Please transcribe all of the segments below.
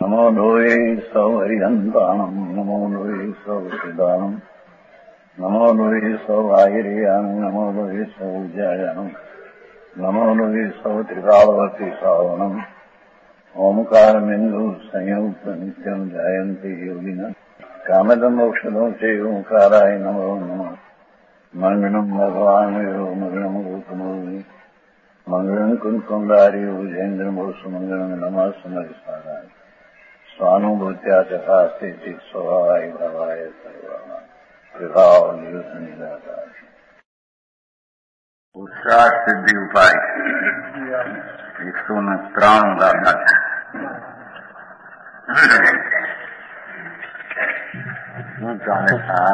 नमो लोये सौहरिहन्ताणम् नमो लोये सौसिदानम् नमो लोये सौवाहिर्यानम् नमो लोये सौज्यायानम् नमो लोये सौत्रिकालवती सावनम् ओंकारमिन्दु संयुक्त नित्यम् जायन्ति योगिनः कामदम् मोक्षदम् च ओंकाराय नमो नमः मङ्गलम् भगवान् मङ्गलम् गौतमोऽग्नि मङ्गलम् कुन्कुण्डारि भुजेन्द्रमोसुमङ्गलम् नमः समरिसाराय स्वानुभूत्या चकास्ते स्वभावाय भावाय सर्वाणां विभाव निदाताय पुरुषार्थ सिद्धि उपाय 193 दादा શું ચાલે છે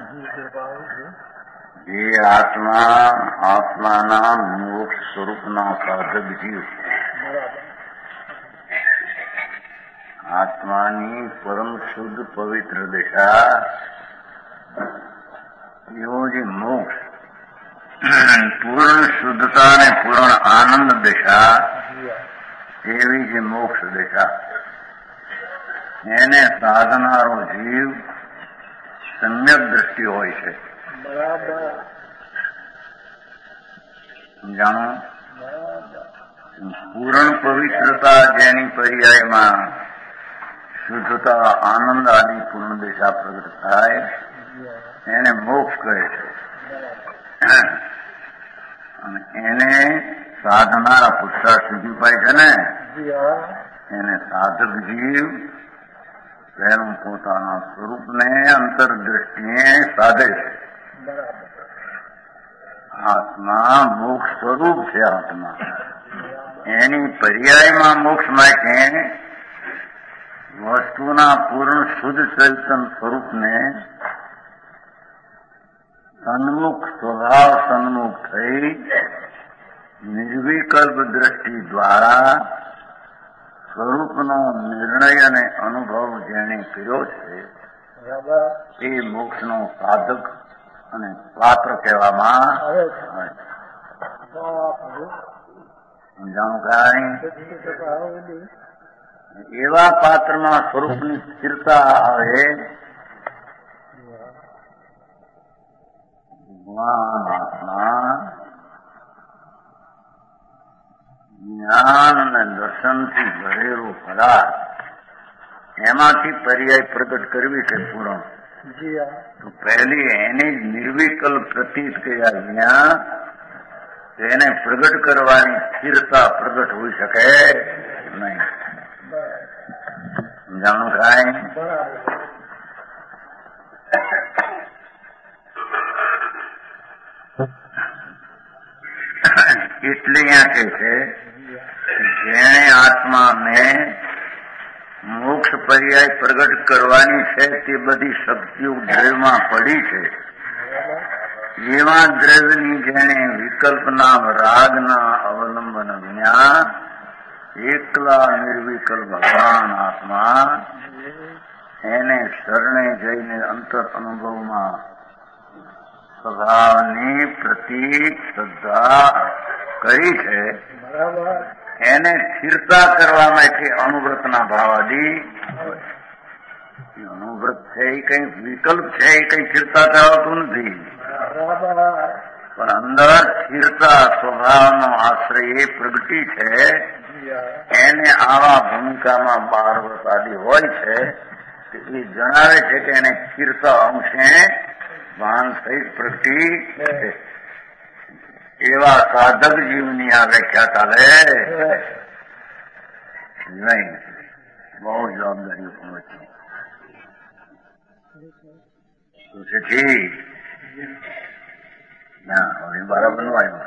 જે આત્માના મોક્ષ સ્વરૂપના સાધક જીવ આત્માની પરમ શુદ્ધ પવિત્ર દિશા એવો જે મોક્ષ પૂર્ણ શુદ્ધતા અને પૂર્ણ આનંદ દિશા એવી જે મોક્ષ દિશા એને સાધનારો જીવ સમ્યક દ્રષ્ટિ હોય છે. સમજાણો? પૂર્ણ પવિત્રતા જેની પર્યાયમાં શુદ્ધતા આનંદ આદિ પૂર્ણ દિશા પ્રગટ થાય એને મોક્ષ કહે છે. અને એને સાધનારા પુરુષાર્થ સિદ્ધિ પાય છે ને એને સાધક જીવ પહેલું પોતાના સ્વરૂપને અંતરદ્રષ્ટિએ સાધે છે. આત્મા મોક્ષ સ્વરૂપ છે. આત્મા એની પર્યાયમાં મોક્ષ માટે વસ્તુના પૂર્ણ શુદ્ધ ચૈતન સ્વરૂપને સન્મુખ સ્વભાવ સન્મુખ થઈ નિર્વિકલ્પ દ્રષ્ટિ દ્વારા સ્વરૂપનો નિર્ણય અને અનુભવ જેણે કર્યો છે એ મોક્ષનો સાધક અને પાત્ર કહેવામાં આવે. સમજાણું કાંઈ? એવા પાત્રમાં સ્વરૂપની સ્થિરતા આવે જ્ઞાન અને દર્શનથી ભરેલું પદાર્થ એમાંથી પર્યાય પ્રગટ કરવી છે પૂર્ણ. તો પહેલી એની જ નિર્વિકલ્પ પ્રતીત કર્યા વિના તેને પ્રગટ કરવાની સ્થિરતા પ્રગટ હોઈ શકે નહીં. સમજાણું કાંઈ? એટલે અહીંયા કહે છે જેણે આત્માને મોક્ષ પર્યાય પ્રગટ કરવાની છે તે બધી શક્તિઓ દ્રવ્યમાં પડી છે. એવા દ્રવ્યની જેણે વિકલ્પના રાગના અવલંબન વિના એકલા નિર્વિકલ્પ ભગવાન આત્મા એને શરણે જઈને અંતર અનુભવમાં સ્વભાવની પ્રતીક શ્રદ્ધા કરી છે. એને સ્થિરતા કરવા માટે અનુવ્રતના ભાવાદી અનુવ્રત છે એ કઈ વિકલ્પ છે એ કઈ સ્થિરતા કરાવતું નથી. પણ અંદર સ્થિરતા સ્વભાવનો આશ્રય એ પ્રગટી છે. એને આવા ભૂમિકામાં 12 વર્ષ આદિ હોય છે એ જણાવે છે કે એને સ્થિરતા અંશે ભાન સહિત પ્રગટી છે. એવા સાધક જીવની આ વ્યાખ્યા ચાલે નહીં. બહુ જવાબદારી પૂર્ણ છે. ના હવે બરાબરનું આવ્યું.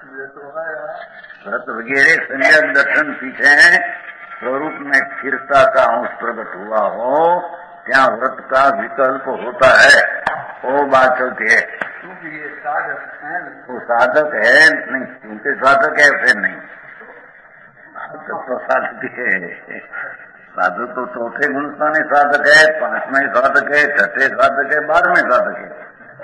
व्रत वगैरह सम्यक दर्शन पीछे स्वरूप में स्थिरता का अंश प्रकट हुआ हो क्या व्रत का विकल्प होता है वो बात चलती है. वो साधक है नहीं क्योंकि साधक है फिर नहीं तो साधक है. साधक तो चौथे गुणस्थानी साधक है, 5वें साधक है, 6ठे साधक है, 12वें साधक है.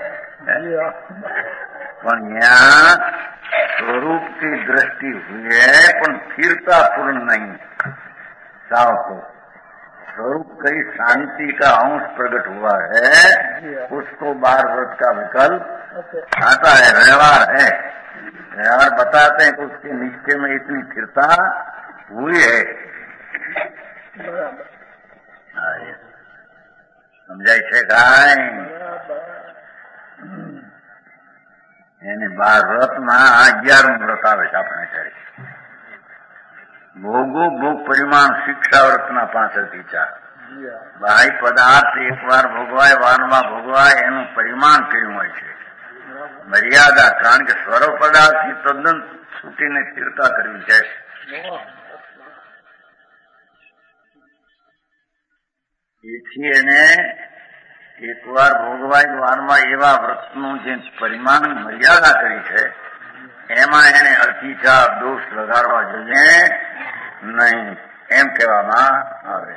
પણ यहाँ स्वरूप की दृष्टि हुई है पण स्थिरता पूर्ण नहीं. साव को स्वरूप कई शांति का अंश प्रकट हुआ है, उसको 12 व्रत का विकल्प आता है, व्यवहार है। व्यवहार बताते हैं कि उसके निश्चय में इतनी स्थिरता हुई है। समझाय છે કાંઈ? એને 12 વ્રતમાં 11મું વ્રત આવે છે આપણે ત્યારે. ભોગો ભોગ પરિમાણ શિક્ષા વ્રતના 65 4. બાહ્ય પદાર્થ એકવાર ભોગવાય, વારમાં ભોગવાય, એનું પરિમાણ કર્યું હોય છે, મર્યાદા. કારણ કે સ્વરૂપ પદાર્થથી તદ્દન છૂટીને સ્થિરતા કરવી છે. એથી એને એકવાર ભોગવાય વારમાં એવા વ્રતનું જે પરિમાણ મર્યાદા કરી છે, એમાં એને અતિચાર દોષ લગાડવા જોઈએ નહીં, એમ કહેવામાં આવે.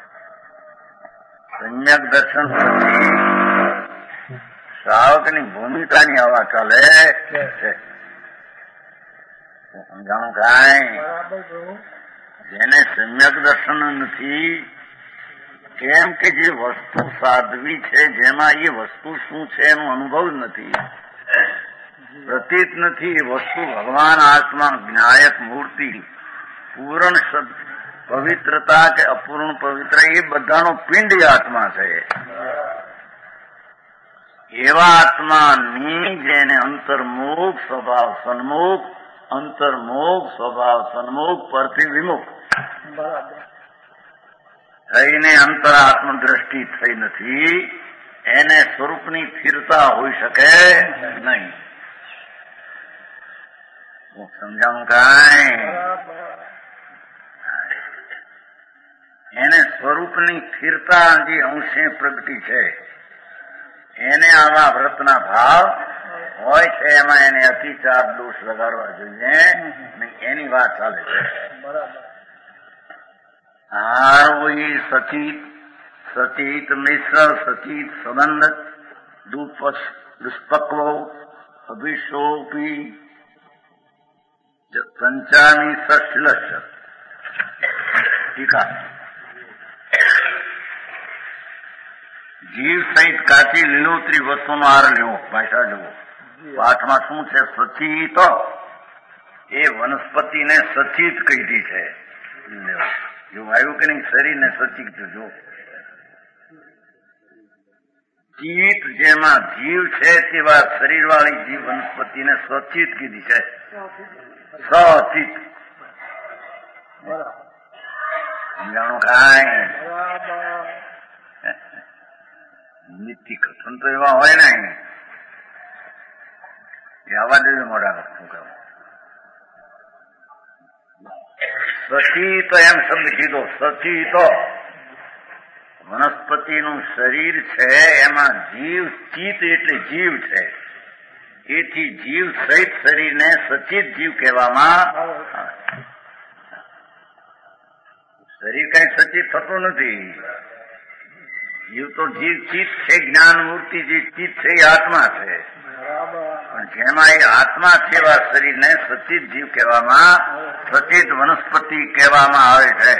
સમ્યક દર્શન શ્રાવકની ભૂમિકાની હવા ચાલે છે. સમજાણું કાંઈ? જેને સમ્યક દર્શન નથી, કેમ કે જે વસ્તુ સાધવી છે, જેમાં એ વસ્તુ શું છે એનો અનુભવ જ નથી, પ્રતીત નથી. એ વસ્તુ ભગવાન આત્મા, જ્ઞાયક મૂર્તિ, પૂર્ણ પવિત્રતા કે અપૂર્ણ પવિત્ર, એ બધાનો પિંડ આત્મા છે. એવા આત્માની જેને અંતર્મુખ સ્વભાવ સન્મુખ, અંતર્મુખ સ્વભાવ સન્મુખ, પરથી વિમુખ થઈને અંતરાત્મ દ્રષ્ટિ થઈ નથી, એને સ્વરૂપની સ્થિરતા હોઈ શકે નહીં. સમજાણું કાંઈ? એને સ્વરૂપની સ્થિરતા જે અંશે પ્રગટી છે, એને આવા વ્રતના ભાવ હોય છે, એમાં એને અતિચાર દોષ લગાડવા જોઈએ નહીં, એની વાત ચાલે છે. આરોહી સચિત, સચિત મિશ્ર, સચિત સંબંધ, દુષ્પક્વો અભિશોપી પંચામી સશ્લશ. ટીકા. જીવ સહિત કાચી લીલોતરી વસ્તુનો આહાર લેવો. ભાષા જુઓ, પાઠમાં શું છે? સચિત, એ વનસ્પતિને સચિત કહી છે. એવું આવ્યું કે નહીં? શરીરને સચિત જો ચિત, જેમાં જીવ છે તેવા શરીર વાળી જીવ વનસ્પતિને સચિત કીધી છે. સચિત. સમજાણું કાંઈ? નીતિ કથન તો એવા હોય ને, એ આવા દેજો મોઢા. શું કહું? સચિત એમ શબ્દ કીધો. સચિત વનસ્પતિનું શરીર છે, એમાં જીવ, ચિત એટલે જીવ છે, એથી જીવ સહિત શરીરને સચિત જીવ કહેવામાં આવે. શરીર કઈ સચિત થતું નથી. જીવ તો જીવ ચિત છે, જ્ઞાન મૂર્તિ જે ચિત છે એ આત્મા છે, પણ જેમાં એ આત્મા છે એવા શરીરને સચિત જીવ કહેવામાં, સચિત વનસ્પતિ કહેવામાં આવે છે.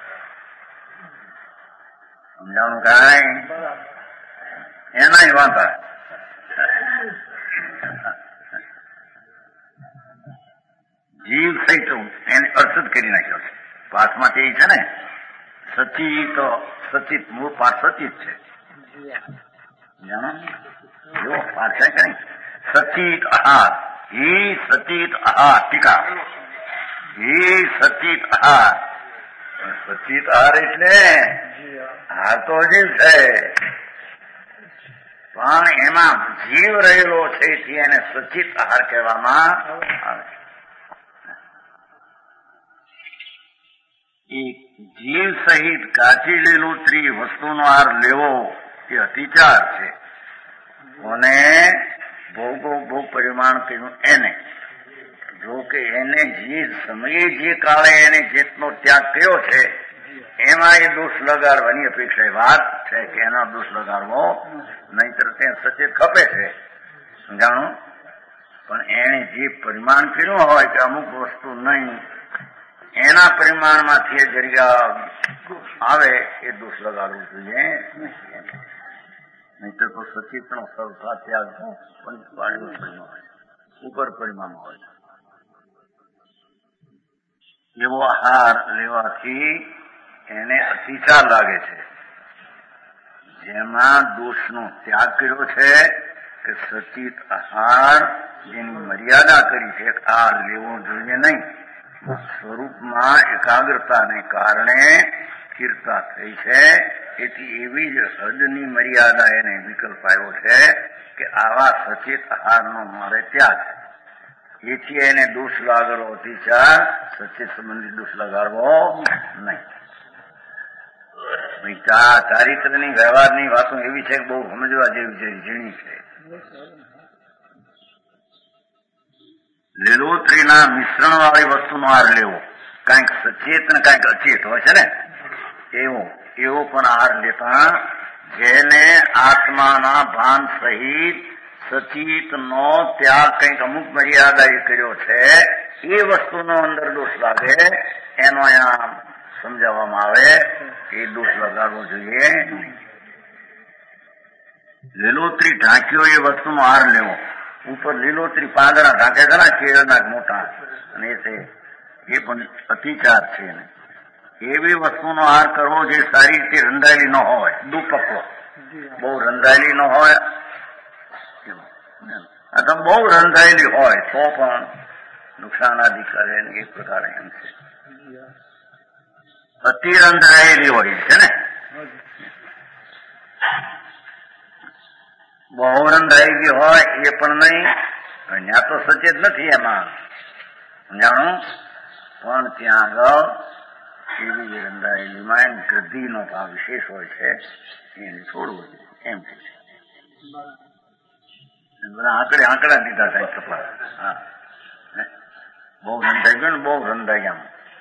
સમજાણું કાંઈ? એના વાંધા. જીવ સહિત એને અર્થ જ કરી નાખ્યો છે. પાઠમાં તે છે ને, સચિત, સચિત, મૂળ પાઠ સચિત છે. જાણો જો પાઠ છે કે નહીં? સચિત આહાર, હિ સચિત આહાર. ટીકા. હિ સચિત આહાર. સચિત આહાર એટલે હાર તો જીવ છે, પણ એમાં જીવ રહેલો છે, એથી એને સચિત આહાર કહેવામાં આવે. જીવ સહિત કાચી લીલોતરી વસ્તુનો આહાર લેવો એ અતિચાર છે. અને ભોગો ભોગ પરિમાણ કહ્યું એને. જો કે એને જે સમયે જે કાળે એને જેટલો ત્યાગ કર્યો છે, એમાં એ દોષ લગાડવાની અપેક્ષા વાત છે કે એનો દોષ લગાડવો નહીતર તે સચેત ખપે છે. સમજાણું? પણ એને જે પરિમાણ કર્યું હોય કે અમુક વસ્તુ નહીં, એના પરિમાણમાંથી એ જગ્યા આવે એ દોષ લગાડવું જોઈએ. નહીતર તો સચિતનો સૌથા ત્યાગ પંચવાળીનું પરિમાણ ઉપર પરિમાણ હોય. એવો આહાર લેવાથી એને અતિચાર લાગે છે. જેમાં દોષનો ત્યાગ કર્યો છે કે સચિત આહાર જેની મર્યાદા કરી છે આ લેવો જોઈએ નહીં. સ્વરૂપમાં એકાગ્રતાને કારણે સ્થિરતા થઈ છે. એથી એવી જ હદની મર્યાદા એને વિકલ્પ આવ્યો છે કે આવા સચિત આહારનો મારે ત્યાગ. એથી એને દોષ લાગવો અતિચાર, સચિત સંબંધી દોષ લગાડવો નહીં. ચારિત્રની વ્યવહારની વાતો એવી છે કે બહુ સમજવા જેવી છે, ઝીણી છે. લીલોતરીના મિશ્રણ વાળી વસ્તુનો આહાર લેવો, કાંઈક સચેત ને કાંઈક અચેત હોય છે ને, એવો પણ આહાર લેતા જેને આત્માના ભાન સહિત સચિતનો ત્યાગ કંઈક અમુક મર્યાદા એ કર્યો છે એ વસ્તુનો અંદર દોષ લાગે એનો અહીંયા સમજાવવામાં આવે કે દોષ લગાડવો જોઈએ. લીલોતરી ઢાંક્યો એ વસ્તુનો આહાર લેવો. ઉપર લીલોતરી પાંદડા ઢાંકે છે ને કેળના મોટા, અને એ પણ અતિચાર છે. એવી વસ્તુનો આહાર કરવો જે સારી રીતે રંધાયેલી ન હોય, દુપકવો, બહુ રંધાયેલી ન હોય, અથવા બહુ રંધાયેલી હોય તો પણ નુકસાન આદિ કરે. એક પ્રકારે એમ છે. અતિ રંધાયેલી હોય છે ને, બહુ રંધાયેલી હોય એ પણ નહીં. ત્યાં તો સચેત નથી એમાં જાણું, પણ ત્યાં આગળ એવી રંધાયેલીમાં ગદ્દીનો ભાવ વિશેષ હોય છે, એને છોડવું એમ છે. બધા આંકડા દીધા થાય કપડા. હા, બહુ રંધાઈ ગયું ને, બહુ રંધાઈ ગયા.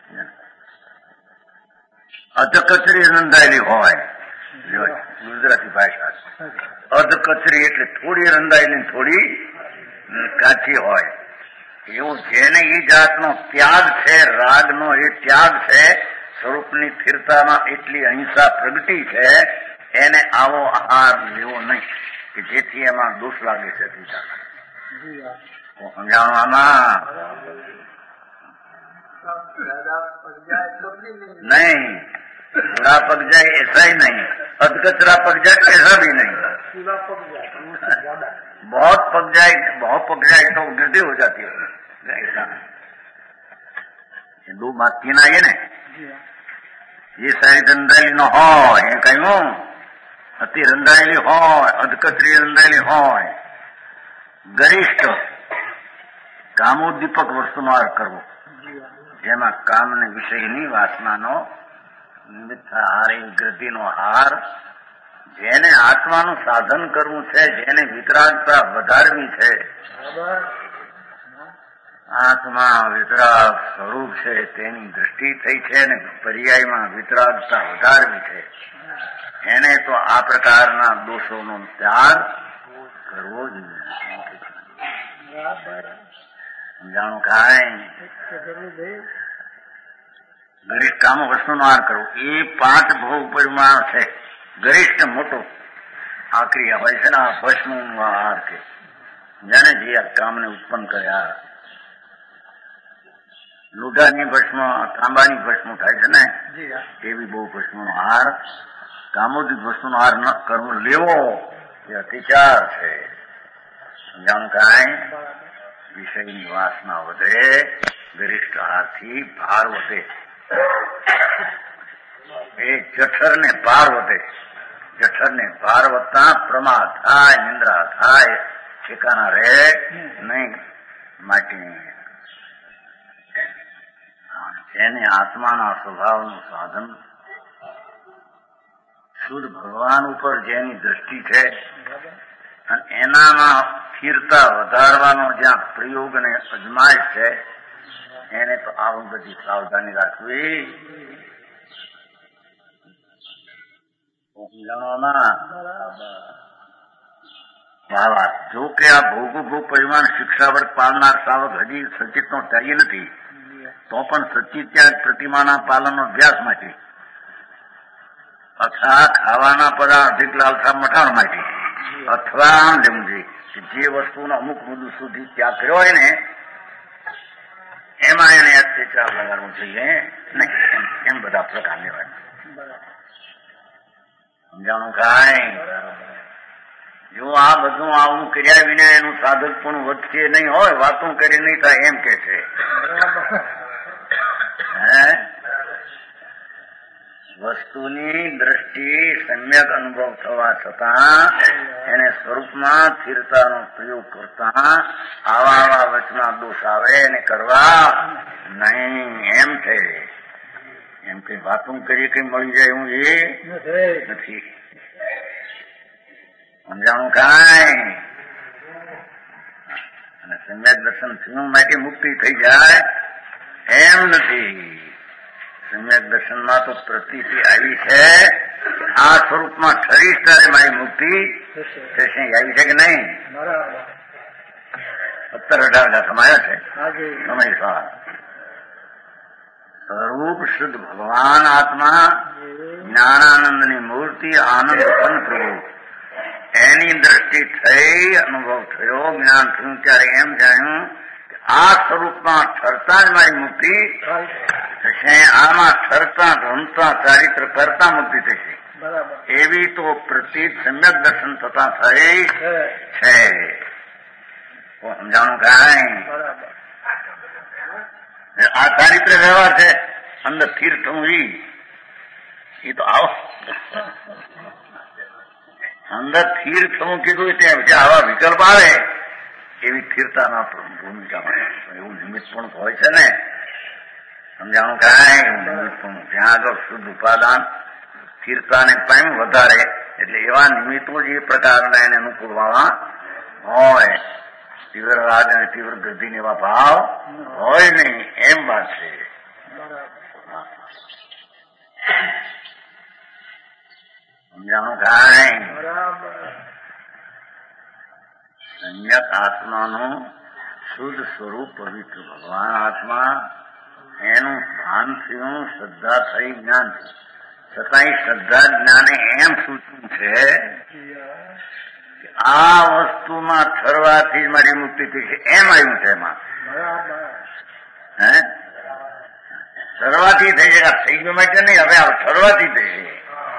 અધકચરી રંધાયેલી હોય, ગુજરાતી ભાષા. અધકચરી એટલે થોડી રંધાયેલી, થોડી કાચી હોય. એવું જેને એ જાતનો ત્યાગ છે, રાગનો એ ત્યાગ છે, સ્વરૂપની સ્થિરતામાં એટલી અહિંસા પ્રગટી છે, એને આવો આહાર લેવો નહીં કે જેથી એમાં દોષ લાગે છે. સમજાવવામાં नहीं, पूरा पक जाए ऐसा ही नहीं, अधकचरा पक जाए ऐसा भी नहीं, पूरा पक जाए, बहुत पक जाए तो गिरती हो जाती है. ऐसा दो बात तीन आगे ने, ये सारी रंधाયેલી નો હોય એ કહ્યું, અતિ રંધાયેલી હોય, અધકચરી રંધાયેલી હોય, ગરિષ્ઠ કામોદ્દીપક વસ્તુનો આહાર કરવો, જેમાં કામને વિષયની વાસનાનો નિમિત્ત આહાર, એ ગ્રદ્ધિનો આહાર, જેને આત્માનું સાધન કરવું છે, જેને વિતરાગતા વધારવી છે. આત્મા વિતરાગ સ્વરૂપ છે તેની દૃષ્ટિ થઈ છે અને પર્યાયમાં વિતરાગતા વધારવી છે. એને તો આ પ્રકારના દોષોનો ત્યાગ કરવો જોઈએ. સમજાણું કાંઈ? ગરિષ્ઠ કામો વસ્તુનો આહાર કરવો એ 5 ભોગ પરિમાણ છે. ગરિષ્ઠ મોટો આકરી હોય છે ને, આ ભસ્મનો આહાર છે, જાણે જે આ કામને ઉત્પન્ન કર્યા. લોઢાની ભસ્મ, તાંબાની ભસ્મ થાય છે ને, એવી બહુ ભસ્મનો આહાર, કામોદિક વસ્તુનો આહાર ન કરવો, લેવો એ અતિચાર છે. સમજાણું કાંઈ? વિષયની વાસના વધે, ગરિષ્ઠ આહારથી ભાર વધે, એ જઠરને ભાર વધે. જઠરને ભાર વધતા પ્રમાદ થાય, નિંદ્રા થાય, ઠેકાના રહે નહીં. માટે જેને આત્માના સ્વભાવનું સાધન, શુદ્ધ ભગવાન ઉપર જેની દ્રષ્ટિ છે અને એનામાં સ્થિરતા વધારવાનો જ્યાં પ્રયોગ અને અજમાયશ છે, એને તો આવું બધી સાવધાની રાખવી. જો કે આ ભોગ પરિમાણ શિક્ષાવર્ગ પાલનાર સાવક હજી સચિતનો ત્યાગી નથી, તો પણ સચિત્યાગ પ્રતિમાના પાલનનો અભ્યાસ માટે અથવા ખાવાના પદાર્થ અધિક લાલસા મટાણ માટે અથવા સમજે જે વસ્તુનો અમુક મુદ્દો સુધી ત્યાગ કર્યો હોય ને એમાં એને અત્યાચાર લગાડવું જોઈએ એમ બધા પ્રકાર લેવાના. સમજાણું કાંઈ? જો આ બધું આવું કર્યા વિના એનું સાધક પણ વધશે નહીં હોય, વાતું કરી નહીં થાય એમ કે છે. વસ્તુની દ્રષ્ટિ સમ્યક અનુભવ થવા છતાં એને સ્વરૂપમાં સ્થિરતાનો પ્રયોગ કરતા આવા વચના દોષ આવે એને કરવા નહીં એમ છે. એમ કે વાતું કરી કઈ મળી જાય એવું એ નથી. સમજાણું કાંઈ? અને સમ્યક દર્શન થયું માટે મુક્તિ થઈ જાય એમ નથી. સમ્યક દર્શનમાં તો પ્રતીતિ આવી છે, આ સ્વરૂપમાં ઠરીશ ત્યારે મારી મુક્તિ થશે. આવી છે કે નહીં? 17-18 સમાયા છે સમય સવાલ. સ્વરૂપ શુદ્ધ ભગવાન આત્મા જ્ઞાનાનંદની મૂર્તિ આનંદ પ્રભુ એની દ્રષ્ટિ થઈ, અનુભવ થયો, જ્ઞાન થયું ત્યારે એમ જાણ્યું કે આ સ્વરૂપમાં ઠરતા જ મારી મુક્તિ થશે. આમાં ઠરતા રમતા ચારિત્ર કરતા મુક્તિ થશે એવી તો પ્રતીત સમ્યક દર્શન થતા થઈ છે. સમજાણું કાંઈ? આ ચારિત્ર વ્યવહાર છે. અંદર સ્થિર થવું એ તો આવો અંદર સ્થિર થવું કીધું ત્યાં આવા વિકલ્પ આવે એવી સ્થિરતાના ભૂમિકામાં એવું નિમિત્ત પણ હોય છે ને. સમજાણું કાંઈ? એવું નિમિત્ત પણ જ્યાં આગળ શુદ્ધ ઉપાદાન સ્થિરતાને પામ વધારે એટલે એવા નિમિત્તો જ એ પ્રકારના એને અનુકૂળવા હોય. તીવ્ર રાગ અને તીવ્ર ગતિને એવા ભાવ હોય નહીં એમ વાત છે. સમજાણું કાંઈ? સમ્યક આત્માનું શુદ્ધ સ્વરૂપ પવિત્ર ભગવાન આત્મા એનું ભાન થયું, શ્રદ્ધા થઈ, જ્ઞાન થયું. છતાંય શ્રદ્ધા જ્ઞાને એમ સૂચવું છે કે આ વસ્તુમાં ઠરવાથી જ મારી મુક્તિ થઈ છે એમ આવ્યું છે. એમાં ઠરવાથી થઈ છે, થઈ ગયું માટે નહીં, હવે ઠરવાથી થઈ છે.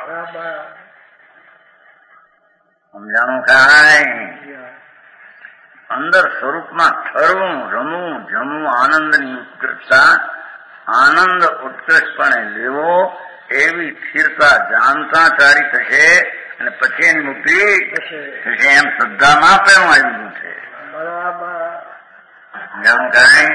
સમજાણું કાંઈ? અંદર સ્વરૂપમાં ઠરવું, રમવું, જમવું, આનંદની ઉત્કૃષ્ટતા, આનંદ ઉત્કૃષ્ટપણે લેવો એવી સ્થિરતા જાણતા ચારી થશે અને પછી એની મુક્તિ થશે એમ શ્રદ્ધામાં પણ આવ્યું છે. સમજાણું કાંઈ?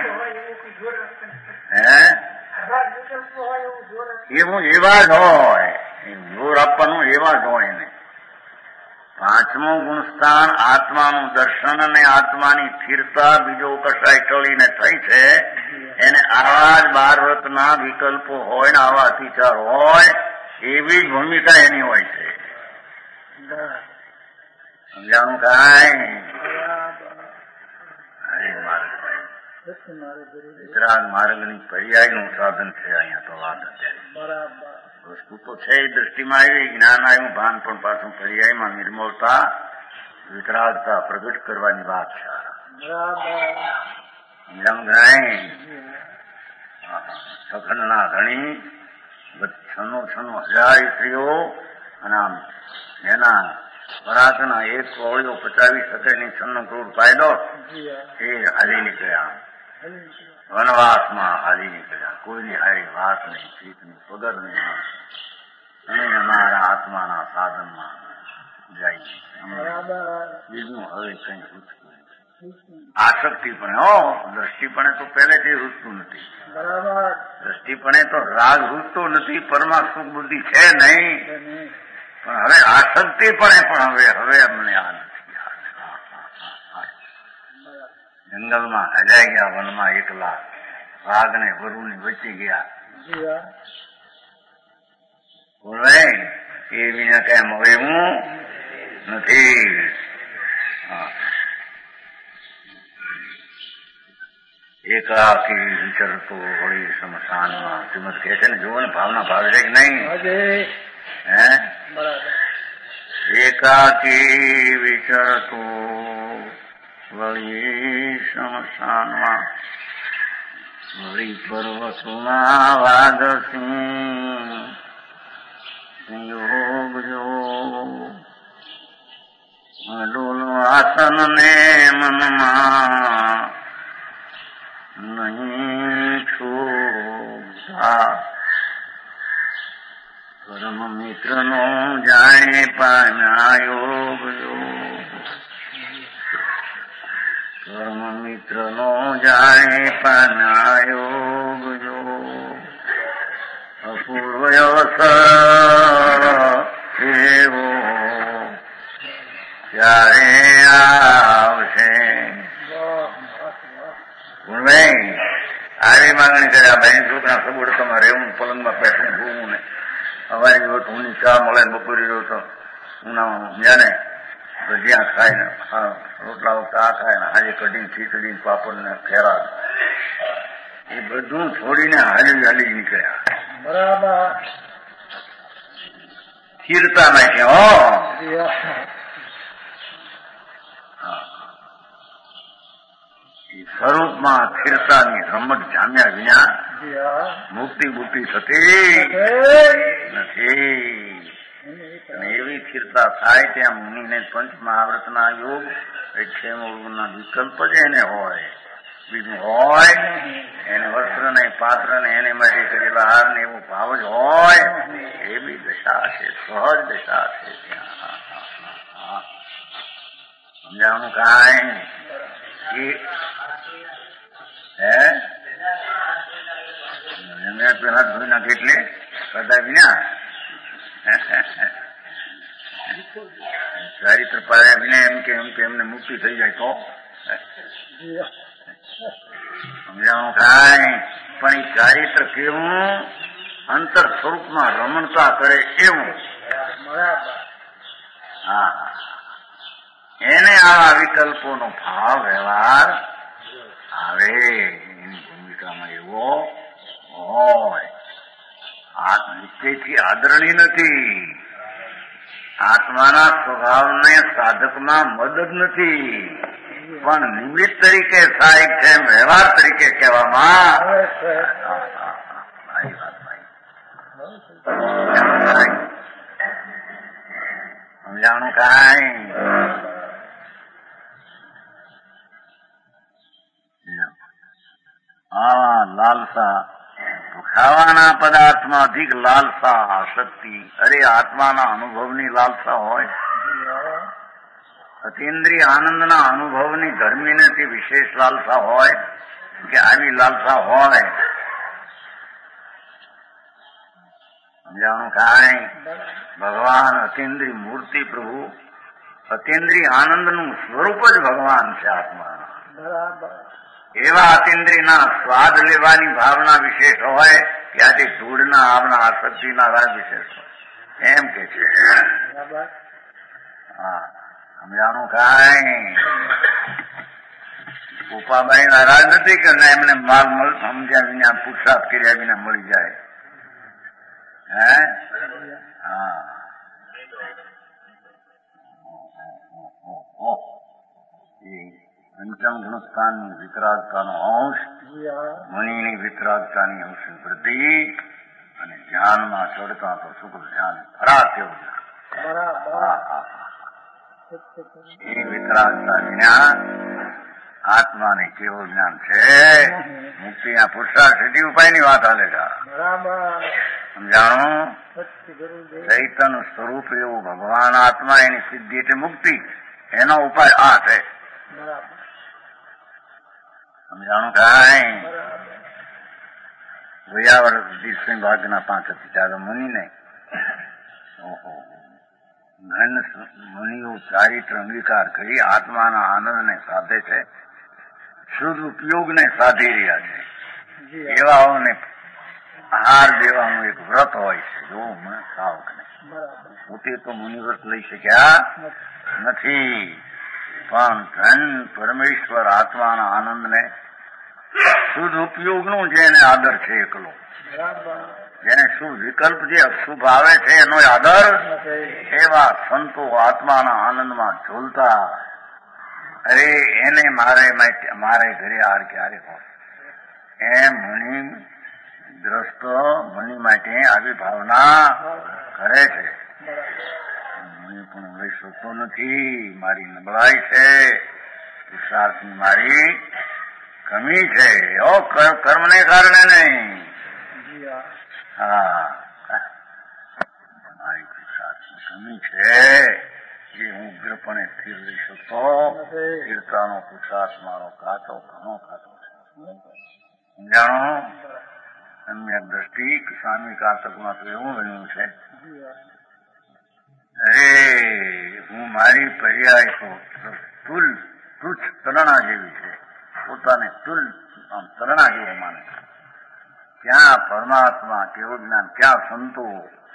એવું એવા જ હોય, જોર આપવાનું એવા જ હોય એને. પાંચમું ગુણસ્થાન આત્માનું દર્શન અને આત્માની સ્થિરતા બીજો કશાય ટળીને થઈ છે. એને આવા જ 12 વ્રતના વિકલ્પો હોય ને આવા અતિચાર હોય એવી જ ભૂમિકા એની હોય છે. સમજાણું કાંઈ? વિતરાગ માર્ગની પર્યાયનું સાધન છે અહીંયા તો વાત. અત્યારે વસ્તુ તો છે એ દ્રષ્ટિમાં આવી, જ્ઞાન આવ્યું, ભાન પણ પાછું પર્યાયમાં નિર્મળતા વિતરાગતા પ્રગટ કરવાની વાત છે. સખંડના ધણી 96,000 સ્ત્રીઓ અને આમ એના પરાકના એક કોળીઓ પચાવી શકે નહીં 96 કરોડ પાયલો એ હાલી નીકળ્યા, વનવાસમાં હાલી નીકળ્યા. કોઈની હારી વાત નહીં, ચીત નહીં, પગર નહીં, અને અમારા આત્માના સાધનમાં જાય. બીજું હવે કઈ રૂચતું આસક્તિપણે દ્રષ્ટિપણે તો પહેલેથી રૂચતું નથી. દ્રષ્ટિપણે તો રાગ રૂચતો નથી, પરમા સુખ બુદ્ધિ છે નહીં, પણ હવે આસક્તિપણે પણ હવે અમને આ નથી. જંગલમાં હજાઈ ગયા, વનમાં એકલા, વાઘ ને વરુની વચ્ચે ગયા. બોલે એ વિના કઈ હવે હું નથી. એકાકી વિચરતો હોય સ્મશાનમાં. શ્રીમદ કહે છે ને, જુઓ ને ભાવના ભાવે છે કે નહીં? હે એકાકી વિચરતો વળી સ્મશાનમાં, વળી પર્વતોમાં વાદસિંહ સંયોગ જો ડોલો આસન ને મનમાં નહીં છોડતા. પરમ મિત્ર નો જાણે પામ્યા યોગ જો, પરમ મિત્ર નો જાણે પામ્યા યોગ જો. અપૂર્વ અવસર એવો ત્યારે આવશે. ગુણભાઈ આવી માંગણી કર્યા, ભાઈ છોકરા સબૂર તમારે રહેવું, પલંગમાં બેઠું ભૂવું ને અમારી જોત ઊની ચા મળે, બપોરી જો તો ઉનાળામાં જાણે ભજીયા ખાય ને રોટલા વખતે આ ખાય ને આજે કઢી ખીચડી પાપડ ને ખેરા એ બધું છોડીને હાલી હાલી નીકળ્યા. બરાબર સ્થિરતા નાખે હો. સ્વરૂપમાં સ્થિરતાની રમત જામ્યા વિના મુક્તિ બુક્તિ થતી નથી. અને એવી સ્થિરતા થાય ત્યાં મુનિને પંચ મહાવ્રતના યોગ ના વિકલ્પ જ એને હોય, બીજું હોય એને વસ્ત્ર ને પાત્ર ને એને માટે કરેલા હાર ને એવો ભાવ જ હોય. એવી દશા છે, સહજ દશા છે ત્યાં. સમજાવવાનું કાંઈ પેલા ધોઈ નાખે એટલે કદાચ વિના ચારિત્ર પાડ્યા વિના એમ કે એમને મુક્તિ થઈ જાય તો સમજાવું કાંઈ. પણ એ ચારિત્ર કેવું? અંતર સ્વરૂપમાં રમણતા કરે એવું. હા, એને આવા વિકલ્પોનો ભાવ વ્યવહાર આવે, એની ભૂમિકામાં એવો હોય. આ નિશ્ચયથી આદરણી નથી. આત્માના સ્વભાવને સાધકમાં મદદ નથી, પણ નિમિત્ત તરીકે સહાયક છે, વ્યવહાર તરીકે કહેવામાં. સમજાણું કાંઈ? લાલસા ખાવાના પદાર્થમાં અધિક લાલસા, આસક્તિ. અરે આત્માના અનુભવની લાલસા હોય, અતીન્દ્રિય આનંદના અનુભવની ગરમીને તે વિશેષ લાલસા હોય કે આવી લાલસા હોય. સમજાણું કાંઈ? ભગવાન અતીન્દ્રિય મૂર્તિ, પ્રભુ અતીન્દ્રિય આનંદનું સ્વરૂપ જ ભગવાન છે આત્મા. એવા અતીન્દ્રિયના સ્વાદ લેવાની ભાવના વિશેષ હોય કે આજે ધૂળના આવના આસક્તિના રાજ વિશેષ હોય એમ કે છે. હા, સમજાણું કાંઈ? ઉપાબાઈ નારાજ નથી કે એમને માલ સમજ્યા વિના પુરુષાર્થ કર્યા વિના મળી જાય. હે હા, પંચમ ગુણસ્થાનની વિતરાગતાનો અંશ, મણીની વિતરાગતાની અંશની વૃદ્ધિ અને ધ્યાનમાં ચડતા તો શુક્લ ધ્યાન ખરા તેવું એ વિતરાગતા જ્ઞાન આત્માને કેવું જ્ઞાન છે. મુક્તિના પુરુષાર્થ સિદ્ધિ ઉપાયની વાત હાલે છે. સમજાણું? ચૈતન્ય સ્વરૂપ એવું ભગવાન આત્મા, એની સિદ્ધિ એટલે મુક્તિ, એનો ઉપાય આ છે. સમજાણું કાંઈ? ગયા વર્ષ દિશા ભાગના 5 હતી ત્યારે મુનિને મુનિઓ ચારિત્ર અંગીકાર કરી આત્માના આનંદને સાધે છે, શુદ્ધ ઉપયોગને સાધી રહ્યા છે. એવાઓને આહાર દેવાનું એક વ્રત હોય છે. જોવું શ્રાવકને પોતે તો મુનિવ્રત લઈ શક્યા નથી, પણ ધન પરમેશ્વર આત્માના આનંદને શુદ્ધ ઉપયોગનું છે એને આદર છે એકલો. જેને શુભ વિકલ્પ જે અશુભ આવે છે એનો આદર, એવા સંતો આત્માના આનંદમાં ઝૂલતા. અરે એને મારે ઘરે આર ક્યારે હોય એમ મુનિ દ્રષ્ટ મુનિ માટે આવી ભાવના કરે છે. મુનિ પણ હવે શકતો નથી, મારી નબળાઈ છે, પુરુષાર્થની મારી કમી છે. કર્મને કારણે નહીં. હા, મારી પુરુષાર્થની કમી છે જે હું ઉગ્રપણે સ્થિર રહી શકતો. સ્થિરતાનો પુરુષાર્થ મારો ઘણો કાચો છે. જાણો અન્ય દ્રષ્ટિ સ્વામી કારતકમાં તો એવું બન્યું છે. અરે હું મારી પર્યાય તો તુચ્છ તરણા જેવી છે. પોતાને તરણા જેવો માને. ક્યાં પરમાત્મા, કેવું જ્ઞાન, ક્યાં સંતો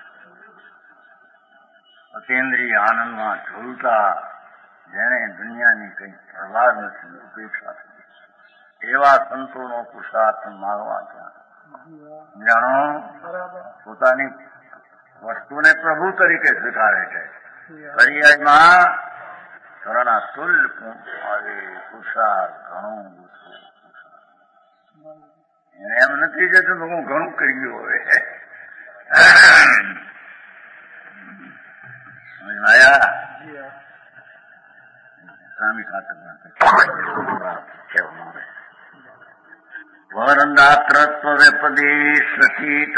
અતેન્દ્રિય આનંદમાં ઝૂલતા, જેને દુનિયાની કઈ પરવાર નથી, ઉપેક્ષા થઈ. એવા સંતોનો પુરુષાર્થ માગવા ક્યાં. જાણો પોતાની વસ્તુને પ્રભુ તરીકે સ્વીકારે છે. પર્યાયમાં તરણા તુલ્ય પુરુષાર્થ ઘણું એમ નથી જતું હું ઘણું કરી ગયું. હવે સમજાયા સ્વામી ખાતર વરંદાત્રત્વ વ્યપદેશ સચિત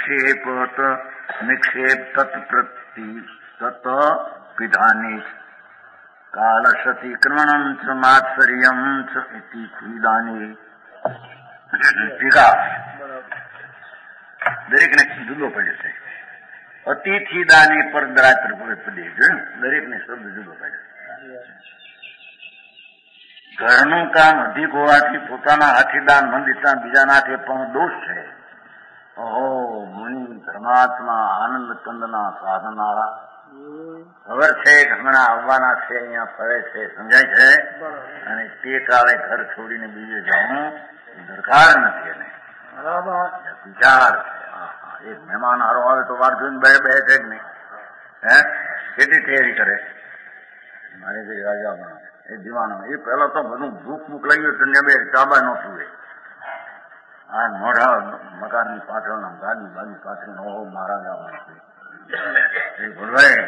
નિક્ષેપ તત્પ્રતિ તત વિધાની કાલ સતી ક્રમણમ ચ માત્સર્યમ ચ ઇતિ ખુદાની. દરેકને જુદો પડે છે. અતિથિ દાની પર દ્રાત્ર ઉપદેશ દરેકને શબ્દ જુદો પડે. ઘરનું કામ અધિક હોવાથી પોતાના હાથે દાન ન દેતા બીજાના હાથે પણ દોષ છે. ઓહો મુનિ ધર્માત્મા આનંદ કંદના સાધનારા ખબર છે કે હમણાં આવવાના છે, અહીંયા ફરે છે, સમજાય છે. અને તે કાળે ઘર છોડીને બીજે જવું દરકાર નથી. એને વિચાર છે. એક મહેમાન હારો આવે તો વાર જોઈને બે છે જ નહીં. કેટલી તૈયારી કરે. મારે કઈ રાજા બનો એ દીવાનો. એ પેલા તો બધું ભૂખ મૂક લઈ ગયું તો બે ચાબા ન પીવે. આ મોઢા મકાનની પાછળના ગાડી બાજુ પાછળ ઓહો મહારાજા બનશે એ બોલવાય.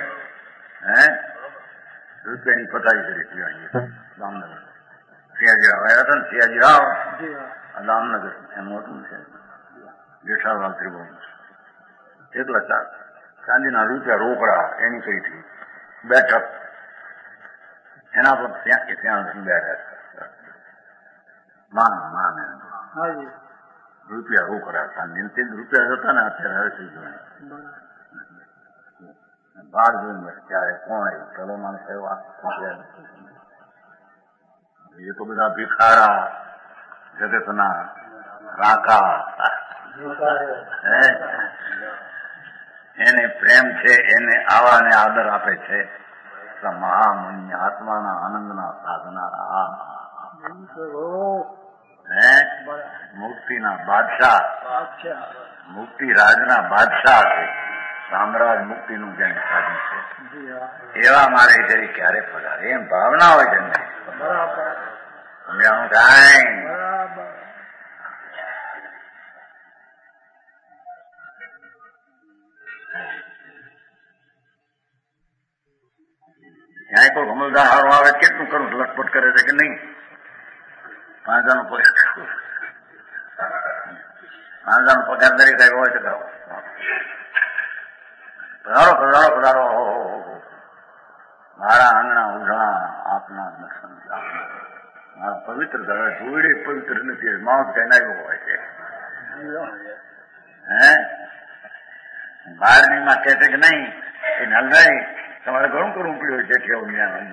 રૂપિયાની પતાવી કરી પીવાઈએ દામનગર. સિયાજીરાવ આવ્યા હતા ને, સિયાજીરાવ દામનગર એનું હતું છે. જેઠાલાલ ત્રિભુવન એકલા ચાંદીના રૂપિયા રોકડા એની કઈ થઈ બેઠક એના પર ત્યાં બેઠા માન રૂપિયા રોકડા ચાંદી રૂપિયા હતા ને અત્યારે હવે થઈ ગયું. બહાર જોઈને ત્યારે કોણ પેલો માણસ એવા એ તો બધા ભિખારા જગતના રાકા. એને પ્રેમ છે, એને આવા ને આદર આપે છે. મહામુનિ આત્માના આનંદના સાધનારા મુક્તિના બાદશાહ, મુક્તિ રાજના બાદશાહ છે. સામ્રાજ મુક્તિનું જેને સાધન છે એવા મારે જરી ક્યારે પધારે એમ ભાવના હોય છે. સમજાણું કાંઈ ક્યાંય કોઈ અમલદાર હારો આવે કેટલું કરું લટપટ કરે છે કે નહીં. 5000 પગાર દરેક આવ્યો હોય તો કરો પધારો મારા આંગણા ઉઘડા આપના દર્શન. મારા પવિત્ર જોડે પવિત્ર નથી માઉસ કઈ આવ્યો હોય છે. બહારનીમાં કહે છે કે નહીં એ નલભાઈ તમારે ઘણું કરવું પડ્યું છે. કેવું જ્ઞાન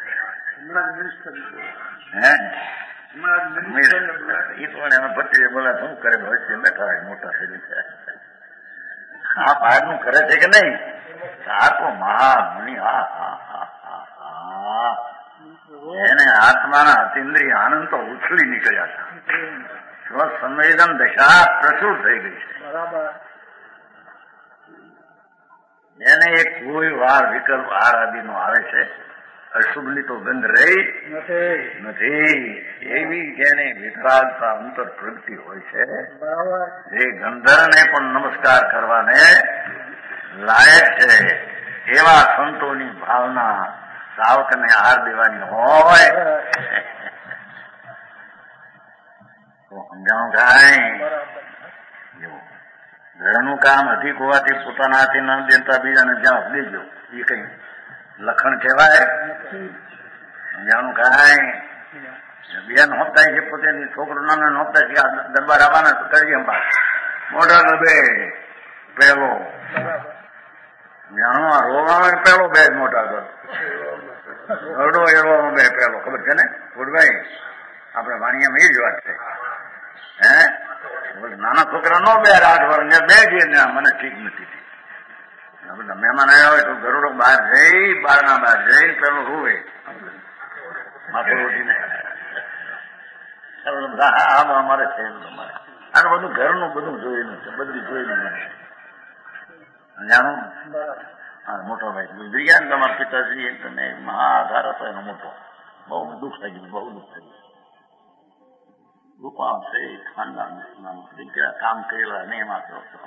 એ તો એમાં ભટ્ટી બોલા શું કરે હોય છે બેઠા મોટા થઈ છે. આ બહારનું કરે છે કે નહીં. આ તો મહામુનિ એને આત્માના અતિન્દ્રિય આનંદ તો ઉછળી નીકળ્યા હતા. સ્વસંવેદન દશા પ્રચુર થઈ ગઈ છે. બરાબર. એને એક કોઈ વાર વિકલ્પ આર આદિનો આવે છે, અશુભની તો ગંધ રહી નથી. એવી જેને વિતરાગતા અંતર પ્રગતિ હોય છે, જે ગંધર્વને પણ નમસ્કાર કરવાને લાયક છે, એવા સંતોની ભાવના સાવકને હાર દેવાની હોય તો સમજાણું કાંઈ ઘરનું કામ અધિક હોવાથી પોતાના હાથે ન દેતા બીજાને જ્યાં દેજો, એ કઈ લખણ કહેવાય? સમજાણું કાંઈ? બીજાને હોપતા છે, પોતે છોકરો નાના હોપતા છે, આ દરબાર આવવાના તો કરી એમ મોઢા ગબે પહેલો જાણો આ રોવામાં પેલો બે જ મોટા કર અડો એવો બે પેલો ખબર છે ને ફૂટભાઈ? આપણે વાણિયામાં એ જ વાત છે. હે નાના છોકરા નો બે 8 વર્ષ બે જે મને ઠીક નથી. બધા મહેમાન આવ્યા હોય તો ગરુડો બહાર જઈ બારના બહાર જઈને પેલો રૂવે માથે ઉઠીને અમારે છે તમારે આ બધું ઘરનું બધું જોયેલું છે, બધી જોયેલું છે. જાણો હા મોટો ભાઈ ગુજરી ગયા ને તમારા પિતાશ્રી, તમે મહાઆધાર હતો એનો મોટો. બહુ દુઃખ થઈ ગયું, બહુ દુઃખ થઈ ગયું. રૂપા છે ખાનદાન દીકરા કામ કરેલા ને એમાં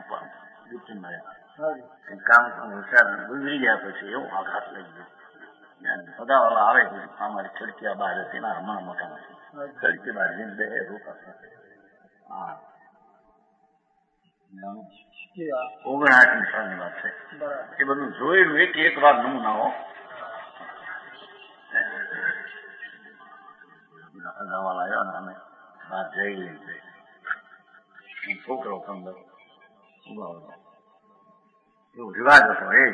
કામ ગુજરી ગયા પછી એવું આઘાત લઈ ગયો. સદાવાળા આવે છે અમારી ખડકીયા બહાર હતી એના હમણાં મોટા નથી ખડકી બહાર જઈને બે રૂપા સાથે. હા 59મી સાલની વાત છે. એ બધું જોયેલું એક વાર નમૂનાઓ સદાવાળા આવ્યા ને અમે બહાર જઈ લઈ છોકરો અંદર ઉભા એવો રિવાજ હતો. એ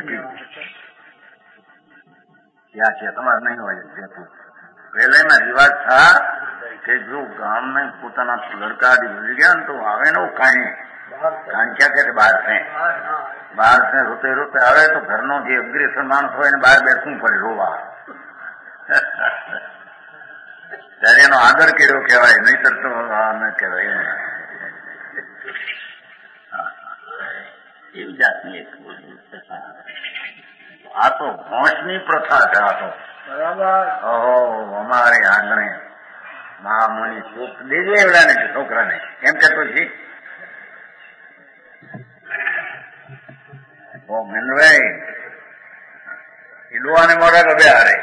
ત્યાં છે તમારે નહીં હોય જતું. પહેલાના રિવાજ થા કે જો ગામને પોતાના લડકા ગુજરી ગયા ને તો આવે ને કાંઈ ક્યાં કે બહાર છે રોતે રોતે આવે તો ઘરનો જે અગ્રેસર માણસ હોય એને બહાર બેસવું પડે રોવા. ત્યારે એનો આદર કર્યો કહેવાય, નહીતર તો ન કહેવાય. એવી જાતની એક આ તો ભોંસની પ્રથા છે. આ તો ઓહો અમારે આંગણે મહામુનિ સુખ દેજે એવડાને છોકરાને એમ કહેતો છે. મેનભાઈ ઈડવાને મોઢા ગબે હારે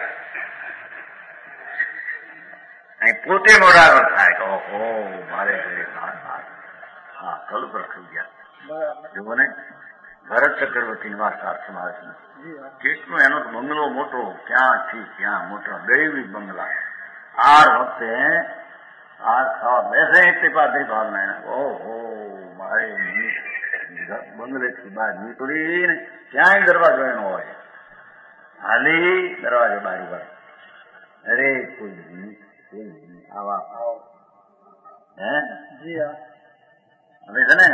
અહીં પોતે મોઢા થાય તો ઓહો મારે હા કલ્પ રખાઈ ગયા. જુઓ ને ભરત ચક્રવર્તી વાર્તા સમાજ કેટલો એનો બંગલો મોટો, ક્યાંથી ક્યાં મોટો દૈવી બંગલા. આ વખતે આ ખાવા બેસે તે પાદરી ભાવના ઓહો મારે બંગલેથી બહાર નીકળીને ક્યાંય દરવાજો એનો હોય, હાલી દરવાજો બારી પર અરે કોઈ આવા હે હવે છે ને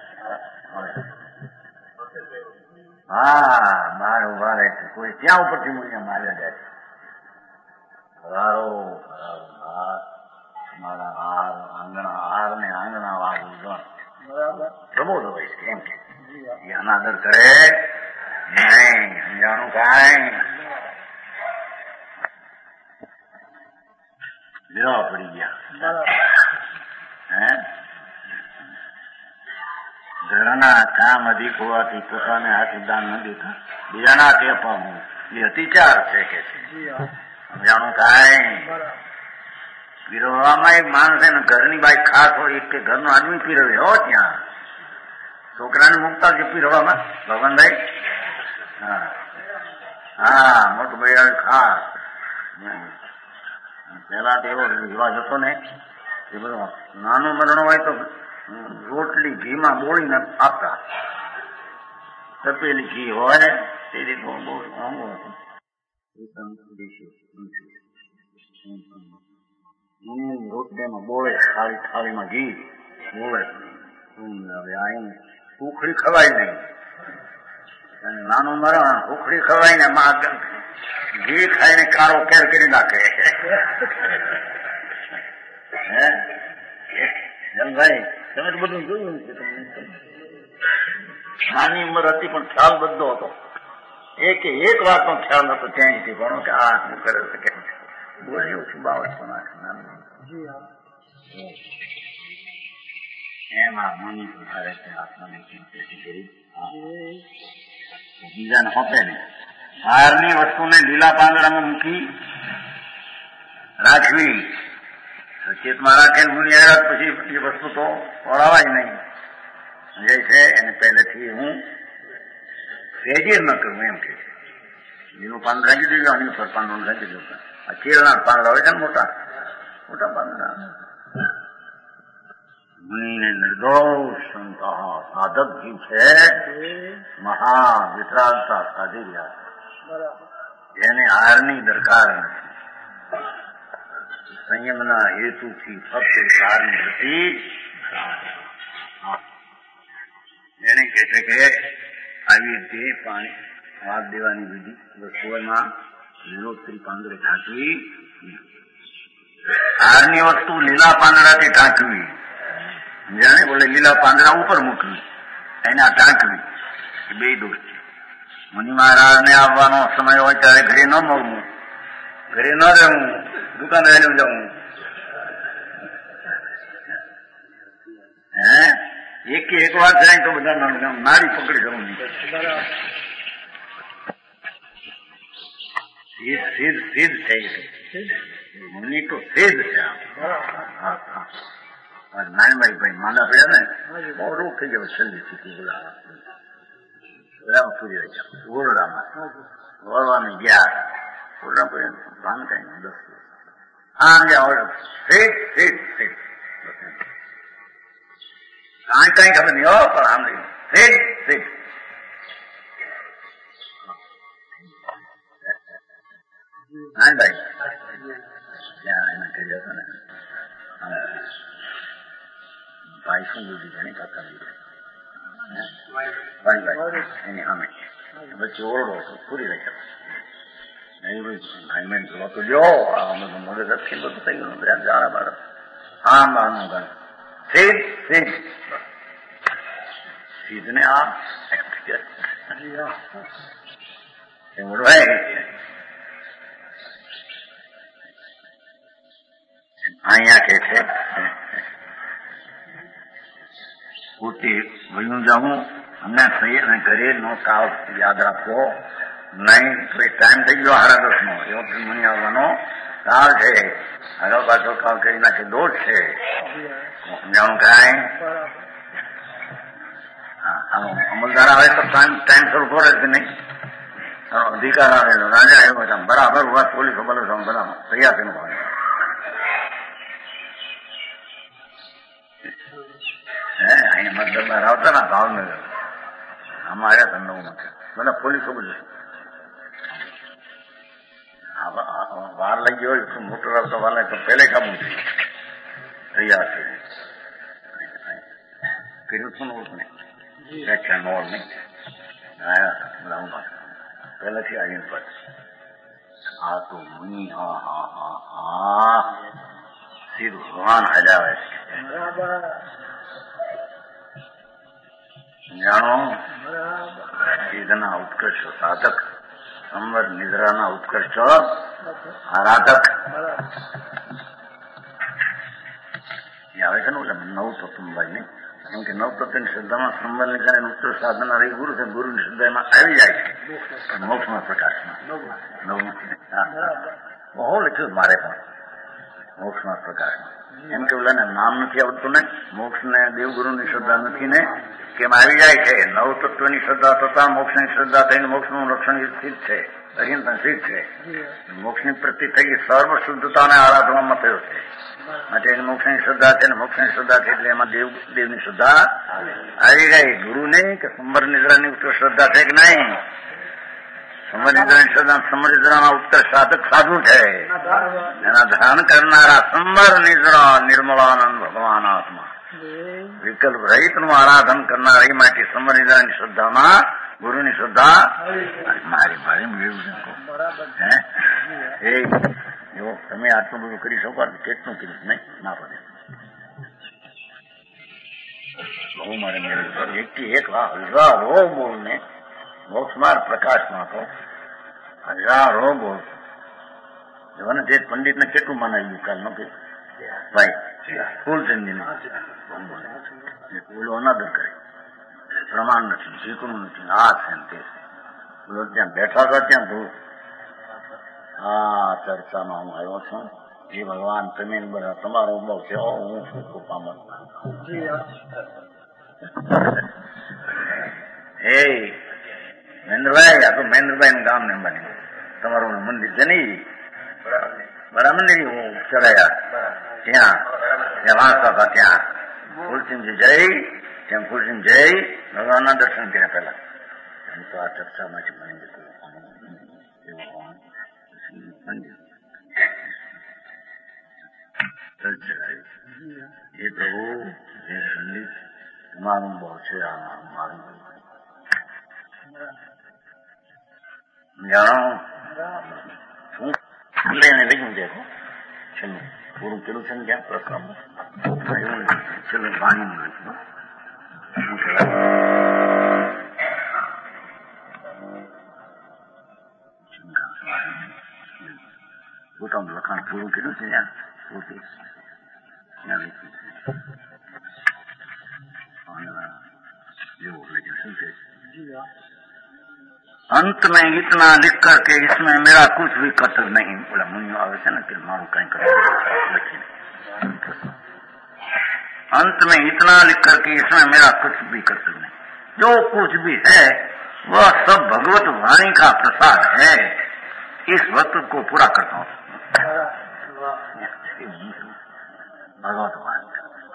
હા બહાર ઉભા રહે કોઈ ત્યાં ઉપરથી મને માર્યા જાય. હરારો મારા હાર આંગણા હાર ને આંગણા વાળું પ્રબોધ હોય છે. એમ કે અનાદર કરે નહીં. સમજાણું કાંઈ? વિરહ પડી ગયા. હે ઘરના કામ અધિક હોવાથી પોતાને હાથ દાન ન દેતા બીજાના હાથે અપાવું એ અતિચાર છે કે છે. સમજાણું કાંઈ? પીરવવામાં એક માણસ છે ને ઘરની બાઈ ખાસ હોય કે ઘરનો આદમી પીરવે હો ત્યાં છોકરાને મૂકતા છે પીરવામાં ભગવાનભાઈ. હા મોટું ભાઈ આવે ખાસ. પેલા તો એવો રિવાજ હતો ને એ બધો નાનો મરણો હોય તો રોટલી ઘીમાં બોળીને આપતા. તપેલી ઘી હોય તે રીતે બહુ મોંઘું હતું. રોટલીમાં બોળે થાળીમાં ઘી બોળે. હવે અહીં ઉખડી ખવાય નહીં. નાનું મરણ ઉખડી ખવાય ને ઘી ખાઈને કાળો કેર કરી નાખે. ભાઈ તમે તો બધું જોયું છે. તમને નાની ઉંમર હતી પણ ખ્યાલ બધો હતો. એક વાતનો ખ્યાલ હતો ત્યાંથી ભણો કે આ શું કરે છે કેમ છે. બોલ્યું છું 52 એમાં મની સુધારે છે આત્માને કરી બીજાને હોપે નહીં. બહારની વસ્તુને લીલા પાંદડામાં મૂકી રાખવી. ચેતમાં રાખે મુનિ આવ્યા પછી એ વસ્તુ તો વળાવાય નહીં. જે છે એને પહેલેથી હું ફેજીર ન કરું એમ કે છે. લીલું પાંદડું રાખી દીધું આની ઉપર પાંદડું રાખી દીધું. આ કેળના પાંદડા હોય છે ને મોટા મોટા પાંદડા. મુનિને નિર્દોષ સંત સાધક જીવ છે મહા વિતરાગતા સાધી રહ્યા છે જેને હારની દરકાર નથી. સંયમના હેતુથી ફક્ત સારની હતી. એને કહે છે કે આવી રીતે પાણી હાથ દેવાની વિધિ વસ્તુઓમાં લીલોતરી પાંદડે ઢાંકવી. હારની વસ્તુ લીલા પાંદડાથી ઢાંકવી. જાણે બોલે લીલા પાંદડા ઉપર મૂકવી એના ઢાંકવી. એ બે દોષ છે. મુનિ મહારાજને આવવાનો સમય હોય ત્યારે ઘરે ન મળવું, ઘરે ન રહેવું, દુકાન રહેલું જવું. એક વાર જાય તો બધા નારી પકડી જવું નહીં. સિદ્ધ થઈ ગઈ મુનિ તો સિદ્ધ છે. નાનભાઈ માંદા પડ્યા ને બહુ રોગ થઈ ગયો. છેલ્લી સ્થિતિ બોલામાં પૂરી રહી ગયા. ઓરડામાં ઓરડામાં ગયા. ઓરડા પડ્યા ભાન કઈ 10 દિવસ આમ ગયા ઓરડા કઈ ખબર નહીં હો પણ આમ નહીં નાનભાઈ એના કહી જતો ને ભાઈ શું બુદ્ધિ ઘણી કરતા એની સામે વચ્ચે ઓરડો હતો પૂરી રહી ગયો. ભાઈ જોવા તો જો મગજ અખી બધું થઈ ગયું. જાણા બાળક આમ બહારનું ગણ સિદ્ધ ને આ અહીંયા કે છે પોતે વયું જાઉં અને ઘરે નો કાળ યાદ રાખવો નહીં. તો એ ટાઈમ થઈ ગયો 10:30 નો. એવો મને આવવાનો કાળ છે. આગળ પાછો કાળ કરી નાખે દોષ છે. સમજાણું કાંઈ અમલદાર આવે તો ટાઈમ શરૂ કરે છે નહીં. અધિકાર આવેલો રાજા આવ્યો બરાબર વાત પોલીસ બોલો બરાબર તૈયાર થઈને અહીંયા મતદાર આવતા ને ભાવનગર આમાં આવ્યા હતા 9 બધા પોલીસો બધું વાર લઈ ગયો હોય મોટર આવતા વાર તો પહેલે કાબુ થઈ તૈયાર થઈ કર્યું શું ઓળખને વ્યાખ્યા નોળ નહીં આવ્યા બધા હું પહેલેથી આવીને પર આ તો મુનિ સીધું ભગવાન હજાવે છે. જાણો સિદ્ધના ઉત્કર્ષ સાધક, સંવર નિદ્રાના ઉત્કર્ષ આરાધક. એ આવે છે ને એટલે 9 તત્વભાઈ નહીં. કેમ કે 9 તત્વની શ્રદ્ધામાં સંવર નિદ્રા ઉત્કર્ષ સાધના રહી ગુરુ છે. ગુરુની શ્રદ્ધા એમાં આવી જાય છે મોક્ષના પ્રકાશમાં. બહુ લખ્યું મારે પણ મોક્ષના પ્રકાશમાં. એમ કે ઓલાને નામ નથી આવડતું ને મોક્ષ ને દેવગુરુની શ્રદ્ધા નથી ને કેમ આવી જાય છે. 9 તત્વની શ્રદ્ધા થતા મોક્ષની શ્રદ્ધા થઈને મોક્ષનું રક્ષણ સિદ્ધ છે. અહિંસા સિદ્ધ છે. મોક્ષની પ્રતિ થઈ સર્વ શુદ્ધતાને આરાધવામાં થયો છે. માટે એની મોક્ષની શ્રદ્ધા છે ને મોક્ષની શ્રદ્ધા છે એટલે એમાં દેવની શ્રદ્ધા આવી ગઈ. ગુરુ નહીં કે સંવર નિદ્રાની ઉત્તર શ્રદ્ધા છે કે નહીં. સંવર નિદ્રાની શ્રદ્ધા સંવર નિદ્રાના ઉત્તર સાધક સાધુ છે. એના ધ્યાન કરનારા સંવર નિદ્રા નિર્મળાનંદ ભગવાન આત્મા વિકલ્પ રહિત નું આરાધન કરનાર એ માટે સંવર નિદ્રાની શ્રદ્ધામાં ગુરુની શ્રદ્ધા મારી મેળવું જો તમે આટલું બધું કરી શકો કેટલું કીધું નહીં ના પડે. બહુ મારે મેળવ્યું એકથી એક હજારો બોલને મોક્ષમાર્ગ પ્રકાશમાં તો હજારો બોલ જવાને તે પંડિતને કેટલું મનાવ્યું કાલનો કે ભાઈ ફૂલચંદજીને બોલો અનાદર કરે પ્રમાણ નથી શીખવું નથી આ છે તે બોલો ત્યાં બેઠા હતા ત્યાં ધૂળ આ ચર્ચામાં હું આવ્યો છું એ ભગવાન તમે બધા તમારો બહુ છે હું શું પામર એ મહેન્દ્રભાઈ આ તો મહેન્દ્રભાઈ નું ગામ ને બન્યું તમારું મંદિર છે ને બરાબર ને હું ચડાયા ત્યાં વાંચતા હતા ત્યાં ફૂલસિંહજી જય ત્યાં ફૂલસિંહ જય ભગવાનના દર્શન કર્યા પેલા તો આ ચર્ચામાં જ મને મંદિર એ પ્રભુ જે સંગીત તમારું બહુ છે આ મારું જાણો શું લઈને લઈ દેખો છેલ્લું પૂરું પેલું છે ને ક્યાં પ્રશ્નમાં છેલ્લું પાણી પોતાનું લખાણ પૂરું કર્યું છે ત્યાં પોતે अंत में इतना लिख करके इसमें मेरा कुछ भी कर्तव्य नहीं बोला मुनियो आवे છે ને કે મારું કઈ કર્તવ્ય નથી अंत में इतना लिख करके इसमें मेरा कुछ भी कर्तव्य नहीं जो कुछ भी है वह सब भगवत वाणी का प्रसाद है इस वक्त को पूरा करता हूँ भगवत वाणी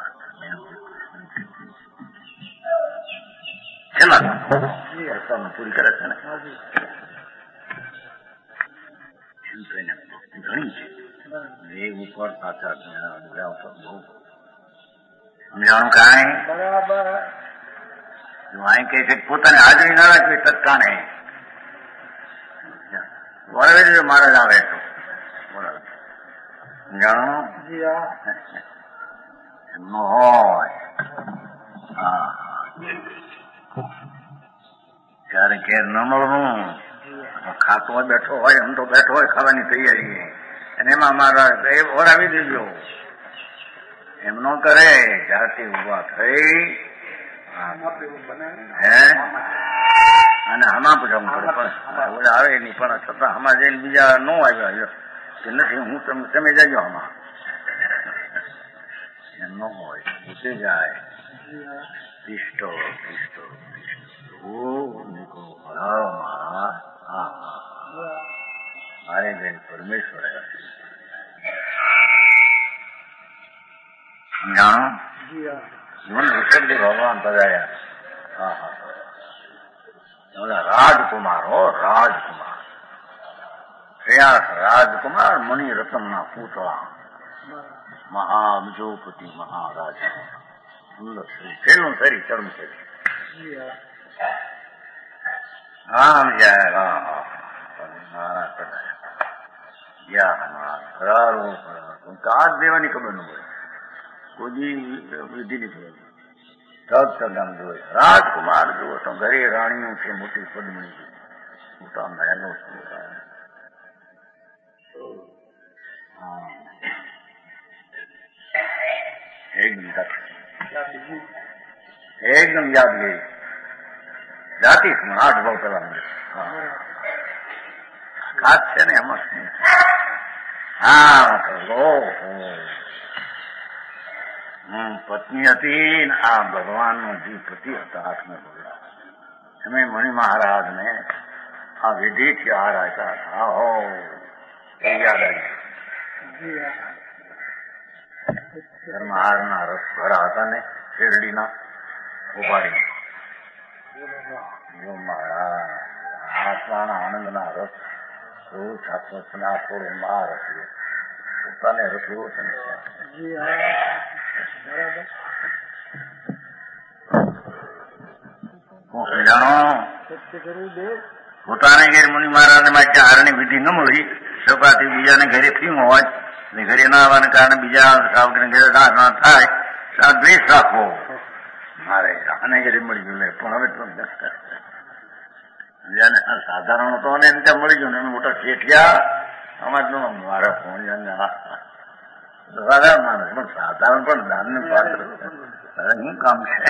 છેલ્લા પૂરી કરે છે ને ઘણી છે એ ઉપર પાછા બહુ સમજાણું કાંઈ બરાબર અહીં કહે છે પોતાની હાજરી ના રાખવી તત્કાને વળવે મહારાજ આવે તો બરાબર સમજાણું એમનો હોય હા ક્યારે ઘેર ન મળવું ખાતો બેઠો હોય હું તો બેઠો હોય ખાવાની તૈયારી અને એમાં મારા એ ઓરાવી દેજો એમ ન કરે જાતિ ઉભા થઈ હે અને હમા પૂછા કરે પણ આવે નહીં પણ છતાં હમા જઈને બીજા ન આવ્યા કે નથી હું તમે જજો હમા એમ ન હોય પૂછે જાય પિસ્ટો પિસ્ટો મારે બેન પરમેશ્વર જાણો જીવન વિસર્જી ભગવાન પધાર્યા રાજકુમાર હો રાજકુમાર શ્રેયાસ રાજકુમાર મણિરત્નના પૂતળા મહાબજોપતિ મહારાજા સુંદર શરીર છેલ્લું શરીર ચર્મ શરીર રામ જય રામ હાથ દેવાની ખબર ન પડે કોઈ વિધિ ની ખબર સદસંગમ જોયે રાજકુમાર જુઓ તો ઘરે રાણીઓ છે મોટી પદ્મણી છે મોટા મહેલો એકદમ યાદ ગઈ જાતિ આઠ ભાવ પેલા ખાસ છે ને એમાં હા પત્ની હતી ને આ ભગવાન નો જે પતિ હતા હાથમાં ભગવાન એમે મણિ મહારાજ ને આ વિધિ થી હાર આપ્યા હતા હો એ યાદ આવી ધર્મહારના રસ ભરા હતા ને શેરડીના ઉપાડી આત્માના આનંદના રસ છાત્રના થોડું માર હશે પોતાને રસવો છે જાણો પોતાને ઘેર મુનિ મહારાજ માટે હારની વિધિ ન મળી સૌકાથી બીજાને ઘરે ફીમ હોય ઘરે ના આવવાને કારણે બીજા સાવકને ઘરે ના થાય દ્વેષ રાખવો મારે આને ઘડી મળી ગયું લે પણ હવે તો જેને સાધારણ હતો ને એને ત્યાં મળી ગયું ને મોટા શેઠિયા આમાં મારા ફોન સાધારણ માણસ પણ સાધારણ પણ દાનનું પાત્ર શું કામ છે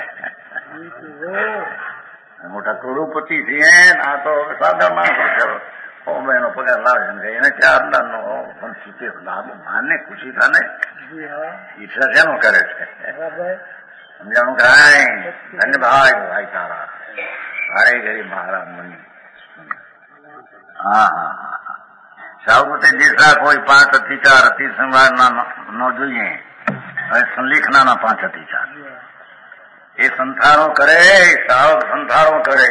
મોટા કરોડપતિ છે આ તો સાદા માણસો છે એનો પગાર લાવે છે એને ચાર નો પણ સીતે લાભ માનને ખુશી થાને ઈચ્છા શેનો કરે છે સમજાણું કાંઈ ધન્ય ભાઈ ભાઈ તારા ભારે ગરીબ મારા મન હા હા હા સાવતે જેસા કોઈ 5 અતિચાર અતિ સંવાદના ન જોઈએ હવે સંલેખના 5 અતિચાર એ સંથારો કરે સાવ સંથારો કરે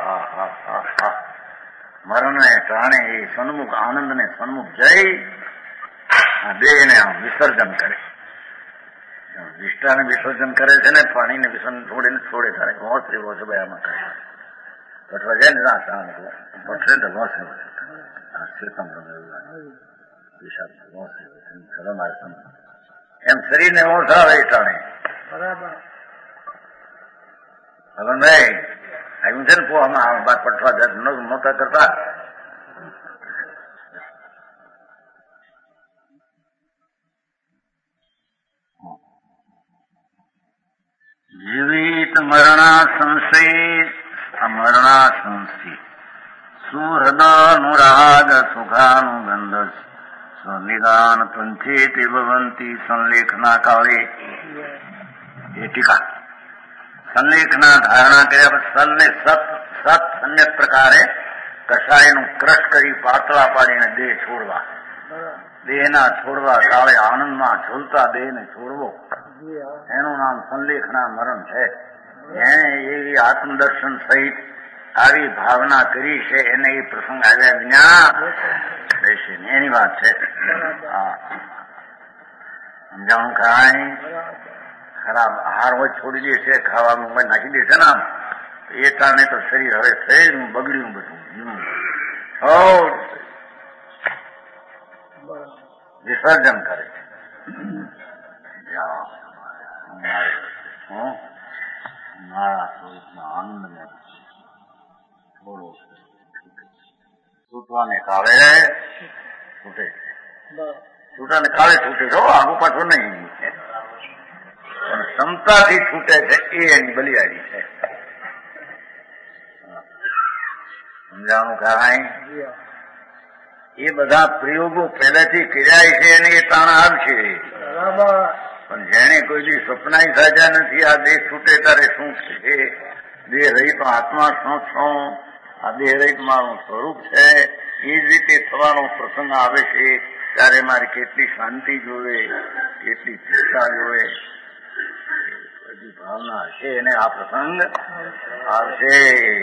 મરણને ટાણે એ સન્મુખ આનંદને સન્મુખ જઈ દેહને વિસર્જન કરે વિષ્ટાને વિસર્જન કરે છે ને પાણીને વિસર્જન છોડે તારે ગોશ્રી વોશે બયામાં કરે પઠવા જાય ને ના પઠરે તો ગોશ્રી વોશે એમ શરીરને ઓછાવે ટાણે હવે નહીં આવ્યું છે ને પોવામાં બાર પઠવા નહોતા કરતા જીવિત મરણા સંશય સુહૃદાનુરાગ સુખાનુગંધ સ્વનિદાન પંચેતિ ભવંતી સંલેખના કાળે એ ટીકા સંલેખના ધારણા કર્યા સનને સત સમ્યક પ્રકારે કષાયનું ક્રશ કરી પાતળા પાડીને દેહ છોડવા દેહના છોડવા કાળે આનંદમાં ઝૂલતા દેહને છોડવો એનું નામ સંલેખના મરણ છે એને એવી આત્મદર્શન સહિત આવી ભાવના કરી છે એને એ પ્રસંગ આવ્યા વિના રહેશે એની વાત છે સમજાણું કાંઈ ખરાબ આહાર હોય છોડી દે છે ખાવાનું નાખી દે છે ને આમ એ કારણે તો શરીર હવે થયું બગડ્યું બધું વિસર્જન કરે મારા સ્વરૂપના આનંદને થોડો છૂટવાને કાળે છૂટે છે છૂટાને કાળે છૂટે છો આગુ પાછું નહીં પણ ક્ષમતાથી છૂટે છે એ એની બલિયારી છે સમજાણું કાંઈ એ બધા પ્રયોગો પહેલેથી કર્યા છે અને એ તાણ આવશે પણ જેને કોઈ દી સપનાય સાજા નથી આ દેહ છૂટે ત્યારે શું છે દેહ રહિત આત્મા શું છું આ દેહ રહિત મારું સ્વરૂપ છે એ જ રીતે થવાનો પ્રસંગ આવે છે ત્યારે મારે કેટલી શાંતિ જોવે કેટલી ચિંતા જોવે બધી ભાવના હશે અને આ પ્રસંગ આવશે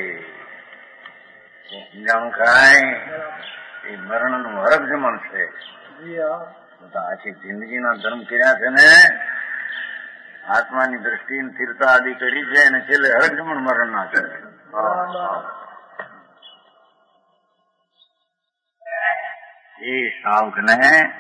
સમજાણું કાંઈ એ મરણનું હરકજમણ છે બધા આખી જિંદગીના ધર્મ કર્યા છે ને આત્માની દ્રષ્ટિ સ્થિરતા આદિ કરી છે અને છેલ્લે હરકજમણ મરણ ના કરે એ સાવકને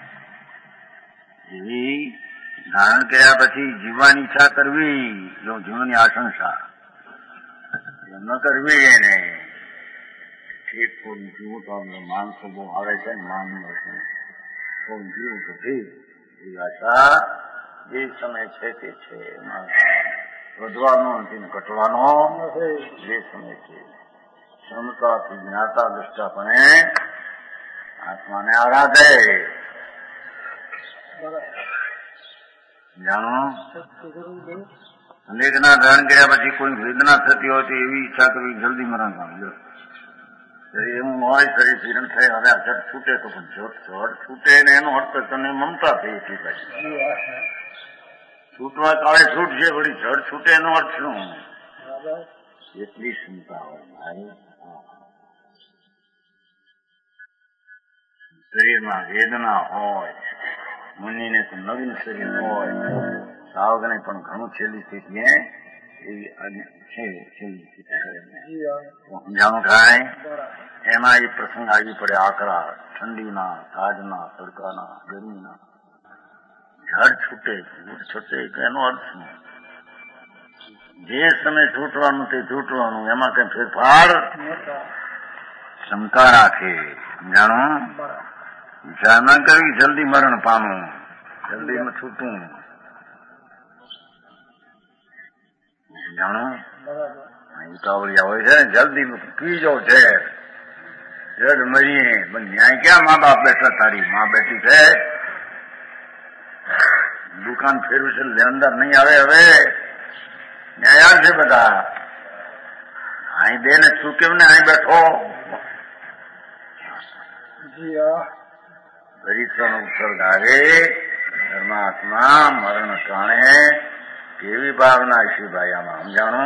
એવી ધારણ કર્યા પછી જીવવાની ઈચ્છા કરવી જો જીવનની આશંસા એમ ન કરવી એને ઠીક થોડું જીવું તો માણસો બહુ આવે છે ને માનવું થોડું જીવું તો ઠીક એવી આશા જે સમય છે તે છે એમાં વધવાનો નથી ઘટવાનો જે સમય છે ક્ષમતાથી જ્ઞાતા દૃષ્ટાપણે આત્માને આરાધે જાણો સંલેખના ધારણ કર્યા પછી કોઈ વેદના થતી હોય તો એવી ઈચ્છા કરવી જલ્દી મરણ પામ્યો એવું હોય શરીર પીરણ થાય હવે જડ છૂટે તો પણ જડ છૂટે ને એનો અર્થ તને મમતા થઈ હતી પછી છૂટવા કાળે છૂટશે વળી જડ છૂટે એનો અર્થ શું એટલી ક્ષમતા હોય મારી શરીરમાં વેદના હોય મુનિને તો નવીન શરીર હોય સાવગને પણ ઘણું છેલ્લી સ્થિતિ એવી છે છેલ્લી સ્થિતિ સમજાણું થાય એમાં એ પ્રસંગ આવી પડે આકરા ઠંડીના તાજના તડકાના ગરમીના જડ છૂટે છૂટે એનો અર્થ શું જે સમય છૂટવાનું તે છૂટવાનું, એમાં કઈ ફેરફાર શંકા રાખે. જાણો વિચાર ના કરવી જલ્દી મરણ પામું, જલ્દીમાં છૂટું. જાણો ઉતાવળિયા હોય છે ને, જલ્દી પી જાઓ ઝેર, જડ મરીએ. ન્યાય ક્યાં મા બાપ બેઠા, તારી મા બેઠી છે, દુકાન ફેરવું છે, અંદર નહીં આવે. હવે ન્યાય છે બધા. અહીં દે ને ચૂક્યું ને, અહીં બેઠો. પરીક્ષાનો ઉત્સર્ગ આવે. ધર્માત્મા મરણ ટાણે કેવી ભાવના છે ભાઈ આમાં, સમજાણો?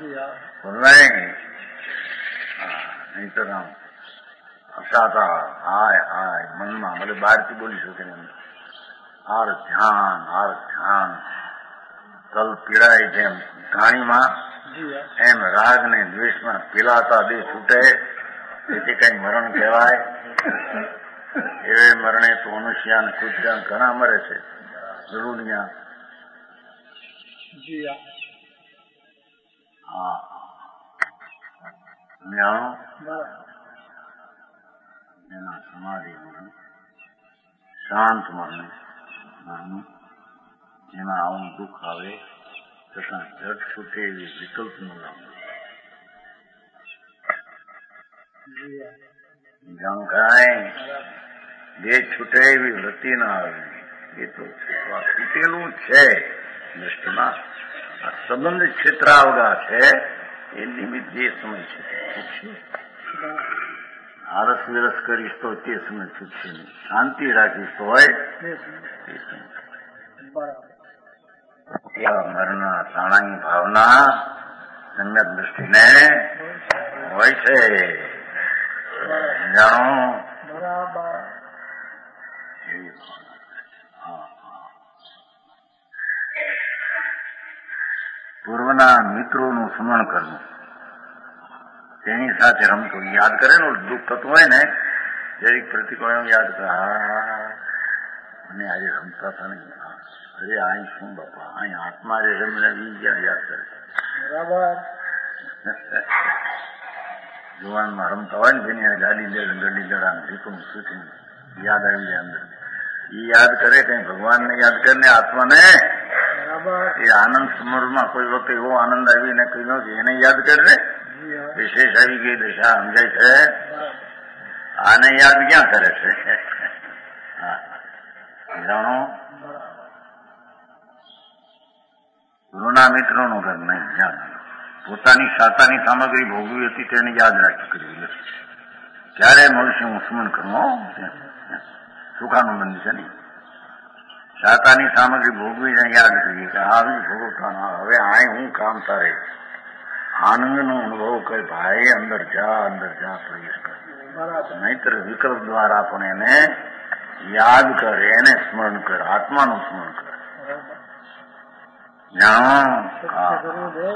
નહીં તો હસાતા હાય હાય મનમાં, ભલે બહારથી બોલી શકે નહીં. આર ધ્યાન તલ પીડાય જેમ ઘાણીમાં, એમ રાગ ને દ્વેષમાં પીલાતા દેહ છૂટે. તેથી કઈ મરણ કહેવાય? એવે મરણે તો મનુષ્ય ને કુતરા ઘણા મરે છે જરૂરિયા. હા એના સમાધિ મરણ, શાંત મરણ, જેમાં આવું દુઃખ આવે છતાં જટ છૂટે એવી વિકલ્પ ન લાવવો. જાણું કાંઈ જે છૂટે એવી વૃત્તિ ના આવે. એ તો છૂટેલું છે દૃષ્ટિમાં. આ સંબંધ ક્ષેત્રાવગા છે, એ નિમિત્ત જે સમય છે આરસ વિરસ કરીશ તો તે સમય છૂટશે નહીં. શાંતિ રાખીશ તો હોય તે સમય. મરના તાણાની ભાવના સમ્યક દૃષ્ટિને હોય છે. જાણો પૂર્વના મિત્રોનું સ્મરણ કરવું, તેની સાથે રમતું. યાદ કરે ને દુઃખ થતું હોય ને, જરીક પ્રતિકોણ યાદ કરે, અને આજે રમતા હતા નહીં, અરે અહીં શું બાપા, અહીં હાથમાં જે રમીને યાદ કરે. બરાબર જુવાનમાં રમતા હોય ને, જેની ગાડી ગડી લડાને ભીખું શીખી યાદ આવી જાય અંદર. એ યાદ કરે કઈ ભગવાનને યાદ કરીને આત્માને. એ આનંદ સમરમાં કોઈ વખતે એવો આનંદ આવીને કહ્યું કે એને યાદ કરે, વિશેષ આવી ગઈ દશા સમજાય છે. આને યાદ ક્યાં કરે છે? જાણો ગુરુના મિત્રોનું ઘર નહીં. યાદ પોતાની સાતાની સામગ્રી ભોગવી હતી તેને યાદ રાખી કરી. ક્યારે મળશે હું સ્મરણ કરું. સુખાનુબંધ છે નહીં. સાતાની સામગ્રી ભોગવીને યાદ કરીએ કે આવી ભોગવતા, હવે આ હું કામ તારે. આનંદનો અનુભવ કરે ભાઈ, અંદર જા પ્રવેશ કર. નહીતર વિકલ્પ દ્વારા પણ એને યાદ કરે, એને સ્મરણ કર, આત્માનું સ્મરણ કર. જાણો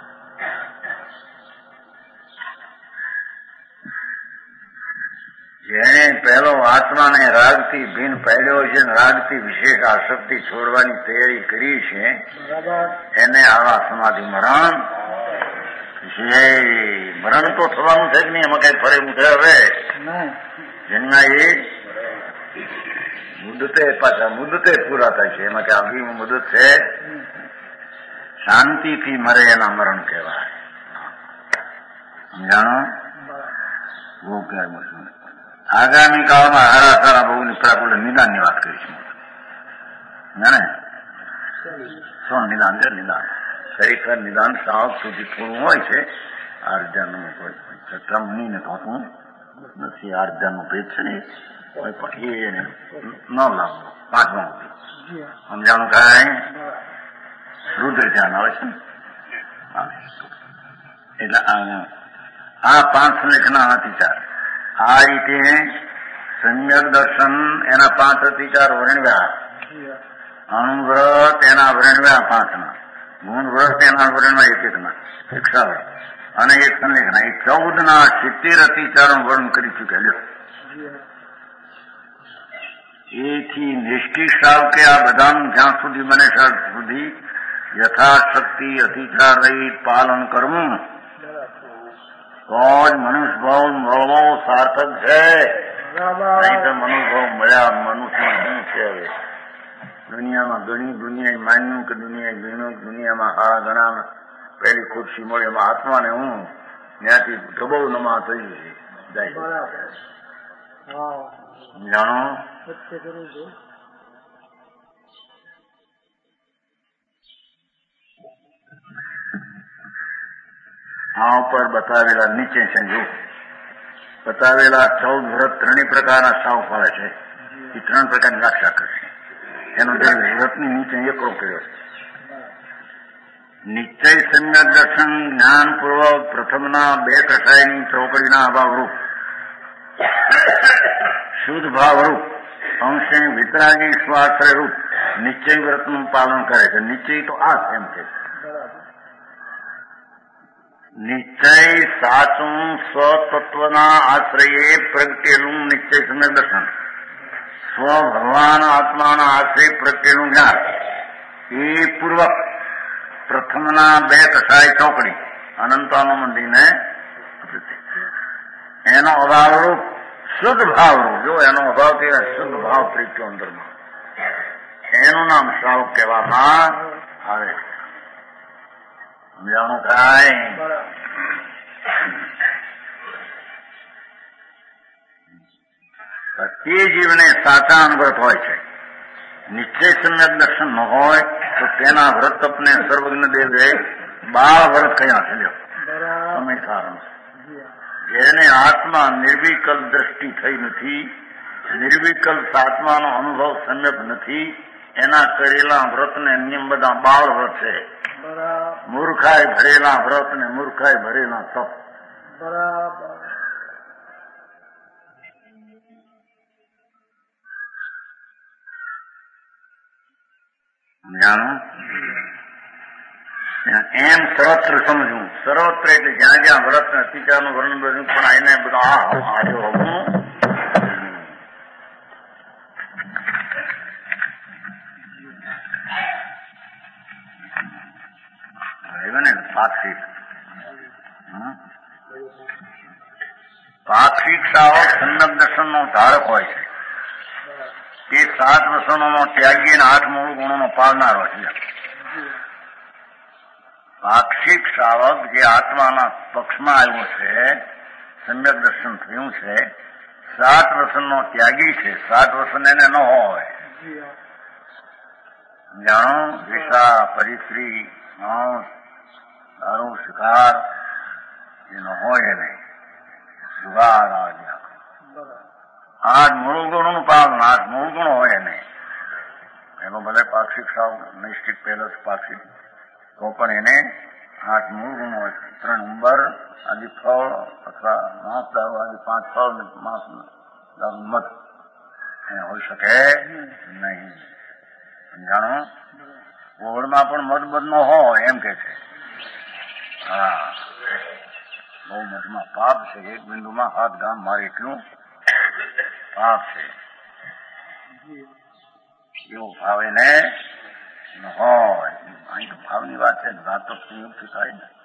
જેને પહેલો આત્માને રાગથી ભિન્ન પહેર્યો છે, રાગથી વિશેષ આસક્તિ છોડવાની તૈયારી કરી છે, એને આવા સમાધિ મરણ તો થવાનું છે જ નહીં. એમાં કઈ ફરે મુદ્દે હવે જેના એ મુદ્દતે પૂરા થાય છે. એમાં કઈ આવી મુદત છે. શાંતિથી મરે એના મરણ કહેવાય. સમજાણો? બહુ ક્યારે આગામી કાળમાં હારા સારા બહુની પ્રાકુલ નિદાનની વાત કરીશું. ને શું નિદાન છે? નિદાન ખરેખર નિદાન સાવ સુધી પૂરું હોય છે. આર્જાનું કોઈ છઠ્ઠા મહિને થતું નથી. આર્જાનું ભેદ છે ને કોઈ પણ એને ન લાવવો. 5મા સમજાણું કાંઈ રુદ્ર ધ્યાન આવે છે ને. એટલે આ 5 લેખના અતિચાર આ રીતે સમ્યક દર્શન એના 5 અતિચાર વર્ણવ્યા. અણુવ્રત એના વર્ણવ્યા 5ના, ગુણ વ્રત એના વર્ણવ્યા 1-1ના, શિક્ષા અને 1 સંલેખના. એ 14ના 70 અતિચારનું વર્ણન કરી ચૂક્યા. એથી નિષ્ઠિક સાવ કે આ બધાનું જ્યાં સુધી બને ત્યાં સુધી યથાશક્તિ અતિચાર રહિત પાલન કરવું તો જ મનુષ્ય ભાવ મળવો સાર્થક છે. નહીં તો મનુષ્ય ભાવ મળ્યા મનુષ્યમાં શું છે? હવે દુનિયામાં ઘણી દુનિયાએ માન્યું કે દુનિયાએ ગણ્યું, દુનિયામાં હા ઘણા પહેલી ખુરશી મળી, એમાં આત્માને હું ત્યાંથી ગબો નમા થઈ જાય. જાણો આ ઉપર બતાવેલા નીચે છે, જો બતાવેલા 14 વ્રત ત્રણેય પ્રકારના સાવ પડે છે. એ 3 પ્રકારની રક્ષા કરશે. એનો વ્રતની નીચે એકડો કર્યો છે. નિશ્ચય સમ્યક દર્શન જ્ઞાનપૂર્વક પ્રથમના 2 કસાયની ચોકડીના અભાવરૂપ શુદ્ધ ભાવરૂપ અંશે વિતરાગી સ્વાશ્રય રૂપ નિશ્ચય વ્રતનું પાલન કરે છે. નિશ્ચય તો આ એમ છે. નિશ્ચય સાચું સ્વતત્વના આશ્રયે પ્રગટેલું નિશ્ચય સમ્યક દર્શન, સ્વ ભગવાન આત્માના આશ્રય પ્રગટેલું જ્ઞાન એ પૂર્વક પ્રથમના 2 કસાય ચોકડી અનંતાનો મંદિરને એનો અભાવરૂપ શુદ્ધ ભાવરૂપ, જો એનો અભાવ કહેવાય શુદ્ધ ભાવ પ્રીત્યો અંદરમાં, એનું નામ શ્રાવક કહેવામાં આવે છે. સમજાણું કાંઈ? તે જીવને સાચા અનુવ્રત હોય છે. નિશ્ચય સમ્યક દર્શન ન હોય તો તેના વ્રત તપને સર્વજ્ઞ દેવે બાળ વ્રત કયા છે. સમય સારણ જેને આત્મા નિર્વિકલ્પ દ્રષ્ટિ થઈ નથી, નિર્વિકલ્પ આત્માનો અનુભવ સમ્યક નથી, એના કરેલા વ્રતને નિયમ બધા બાળ વ્રત છે. મૂર્ખાઈ ભરેલા વ્રત ને મૂર્ખાઈ ભરેલા તપ. જાણો એમ સર્વત્ર સમજવું. સર્વત્ર એટલે જ્યાં જ્યાં વ્રત ને અતિચારનું વર્ણન બધું, પણ એને બધા આજે હોવું પાક્ષિક શ્રાવક સમ્યક દર્શનનો ધારક હોય છે. તે 7 વસનોનો ત્યાગી અને 8 મૂળ ગુણોનો પાળનારો છે. પાક્ષિક શ્રાવક જે આત્માના પક્ષમાં આવ્યો છે, સમ્યક દર્શન થયું છે, 7 વસનનો ત્યાગી છે. 7 વસન એને ન હોય. જાણો વિષા પરિશ્રી માંસ દારૂ શિકાર એનો હોય એને સુગાર આદિ 8 મૂળ ગુણોનું પાલન, 8 મૂળ ગુણો હોય એને. એનો ભલે પાક્ષિક સાવ નૈષ્ઠિક પહેલો પાક્ષિક તો પણ એને 8 મૂળ ગુણો હોય. 3 ઉંબર આદિ ફળ અથવા માંસ દારૂ આદિ 5 ફળ માંસ દારૂ મધ એને હોઈ શકે નહીં. જાણો ઓળમાં પણ મધ નો હોય એમ કે છે. હા, બહુ મધમાં પાપ છે. 1 બિંદુમાં 7 ગામ મારે એટલું પાપ છે. એવો ભાવ એને ન હોય. અહીં તો ભાવની વાત છે. વાત તો સંયુક્ત થાય ને.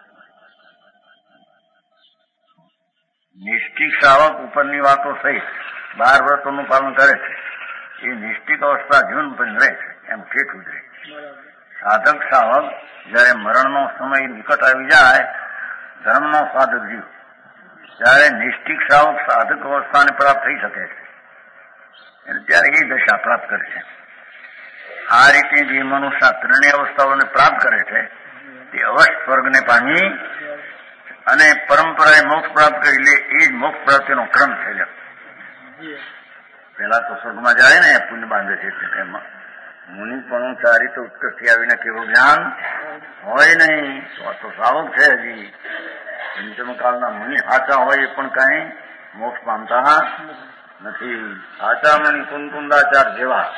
નિષ્ઠિક શ્રાવક ઉપરની વાતો સહિત 12 વ્રતોનું પાલન કરે છે. એ નિષ્ઠિક અવસ્થા જીવન પણ રહે છે, એમ ઠેઠું જ રહે. સાધક શ્રાવક જયારે મરણનો સમય નિકટ આવી જાય, ધર્મનો સાધક જીવ, ત્યારે નિષ્ઠિક શ્રાવક સાધક અવસ્થાને પ્રાપ્ત થઈ શકે છે. ત્યારે એ દશા પ્રાપ્ત કરે છે. આ રીતે જે મનુષ્ય 3 અવસ્થાઓને પ્રાપ્ત કરે છે તે અવશ્ય સ્વર્ગને પામી અને પરંપરાએ મોક્ષ પ્રાપ્ત કરી લે. એ જ મોક્ષ પ્રાપ્તિનો ક્રમ છે. પેલા તો સ્વર્ગમાં જાય ને પુણ્ય બાંધે છે. તેમાં મુનિ પણ સારી તો ઉત્કર્ષથી આવીને કેવું જ્ઞાન હોય નહીં. તો શ્રાવક છે. હજી પંચમ કાળના મુનિ સાચા હોય એ પણ કઈ મોક્ષ પામતા નથી. સાચા મુનિ કુંકુંદાચાર જેવા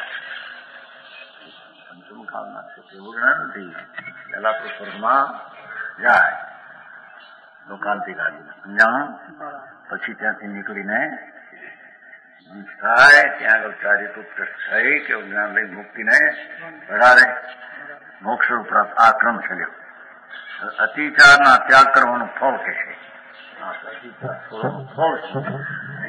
પંચમ કાળના એવું જ્ઞાન નથી. પેલા તો સ્વર્ગમાં જાય લોકાંતિક આદિ સમજાણું. પછી ત્યાંથી નીકળીને થાય ત્યાં આગળ ચારિત્ર થઈ કે જ્ઞાન લઈ મુક્તિને ભરાવે. મોક્ષ ઉપરાંત આ ક્રમ ચલ્યો. અતિચારના ત્યાગ કરવાનું ફળ કે છે. ફળ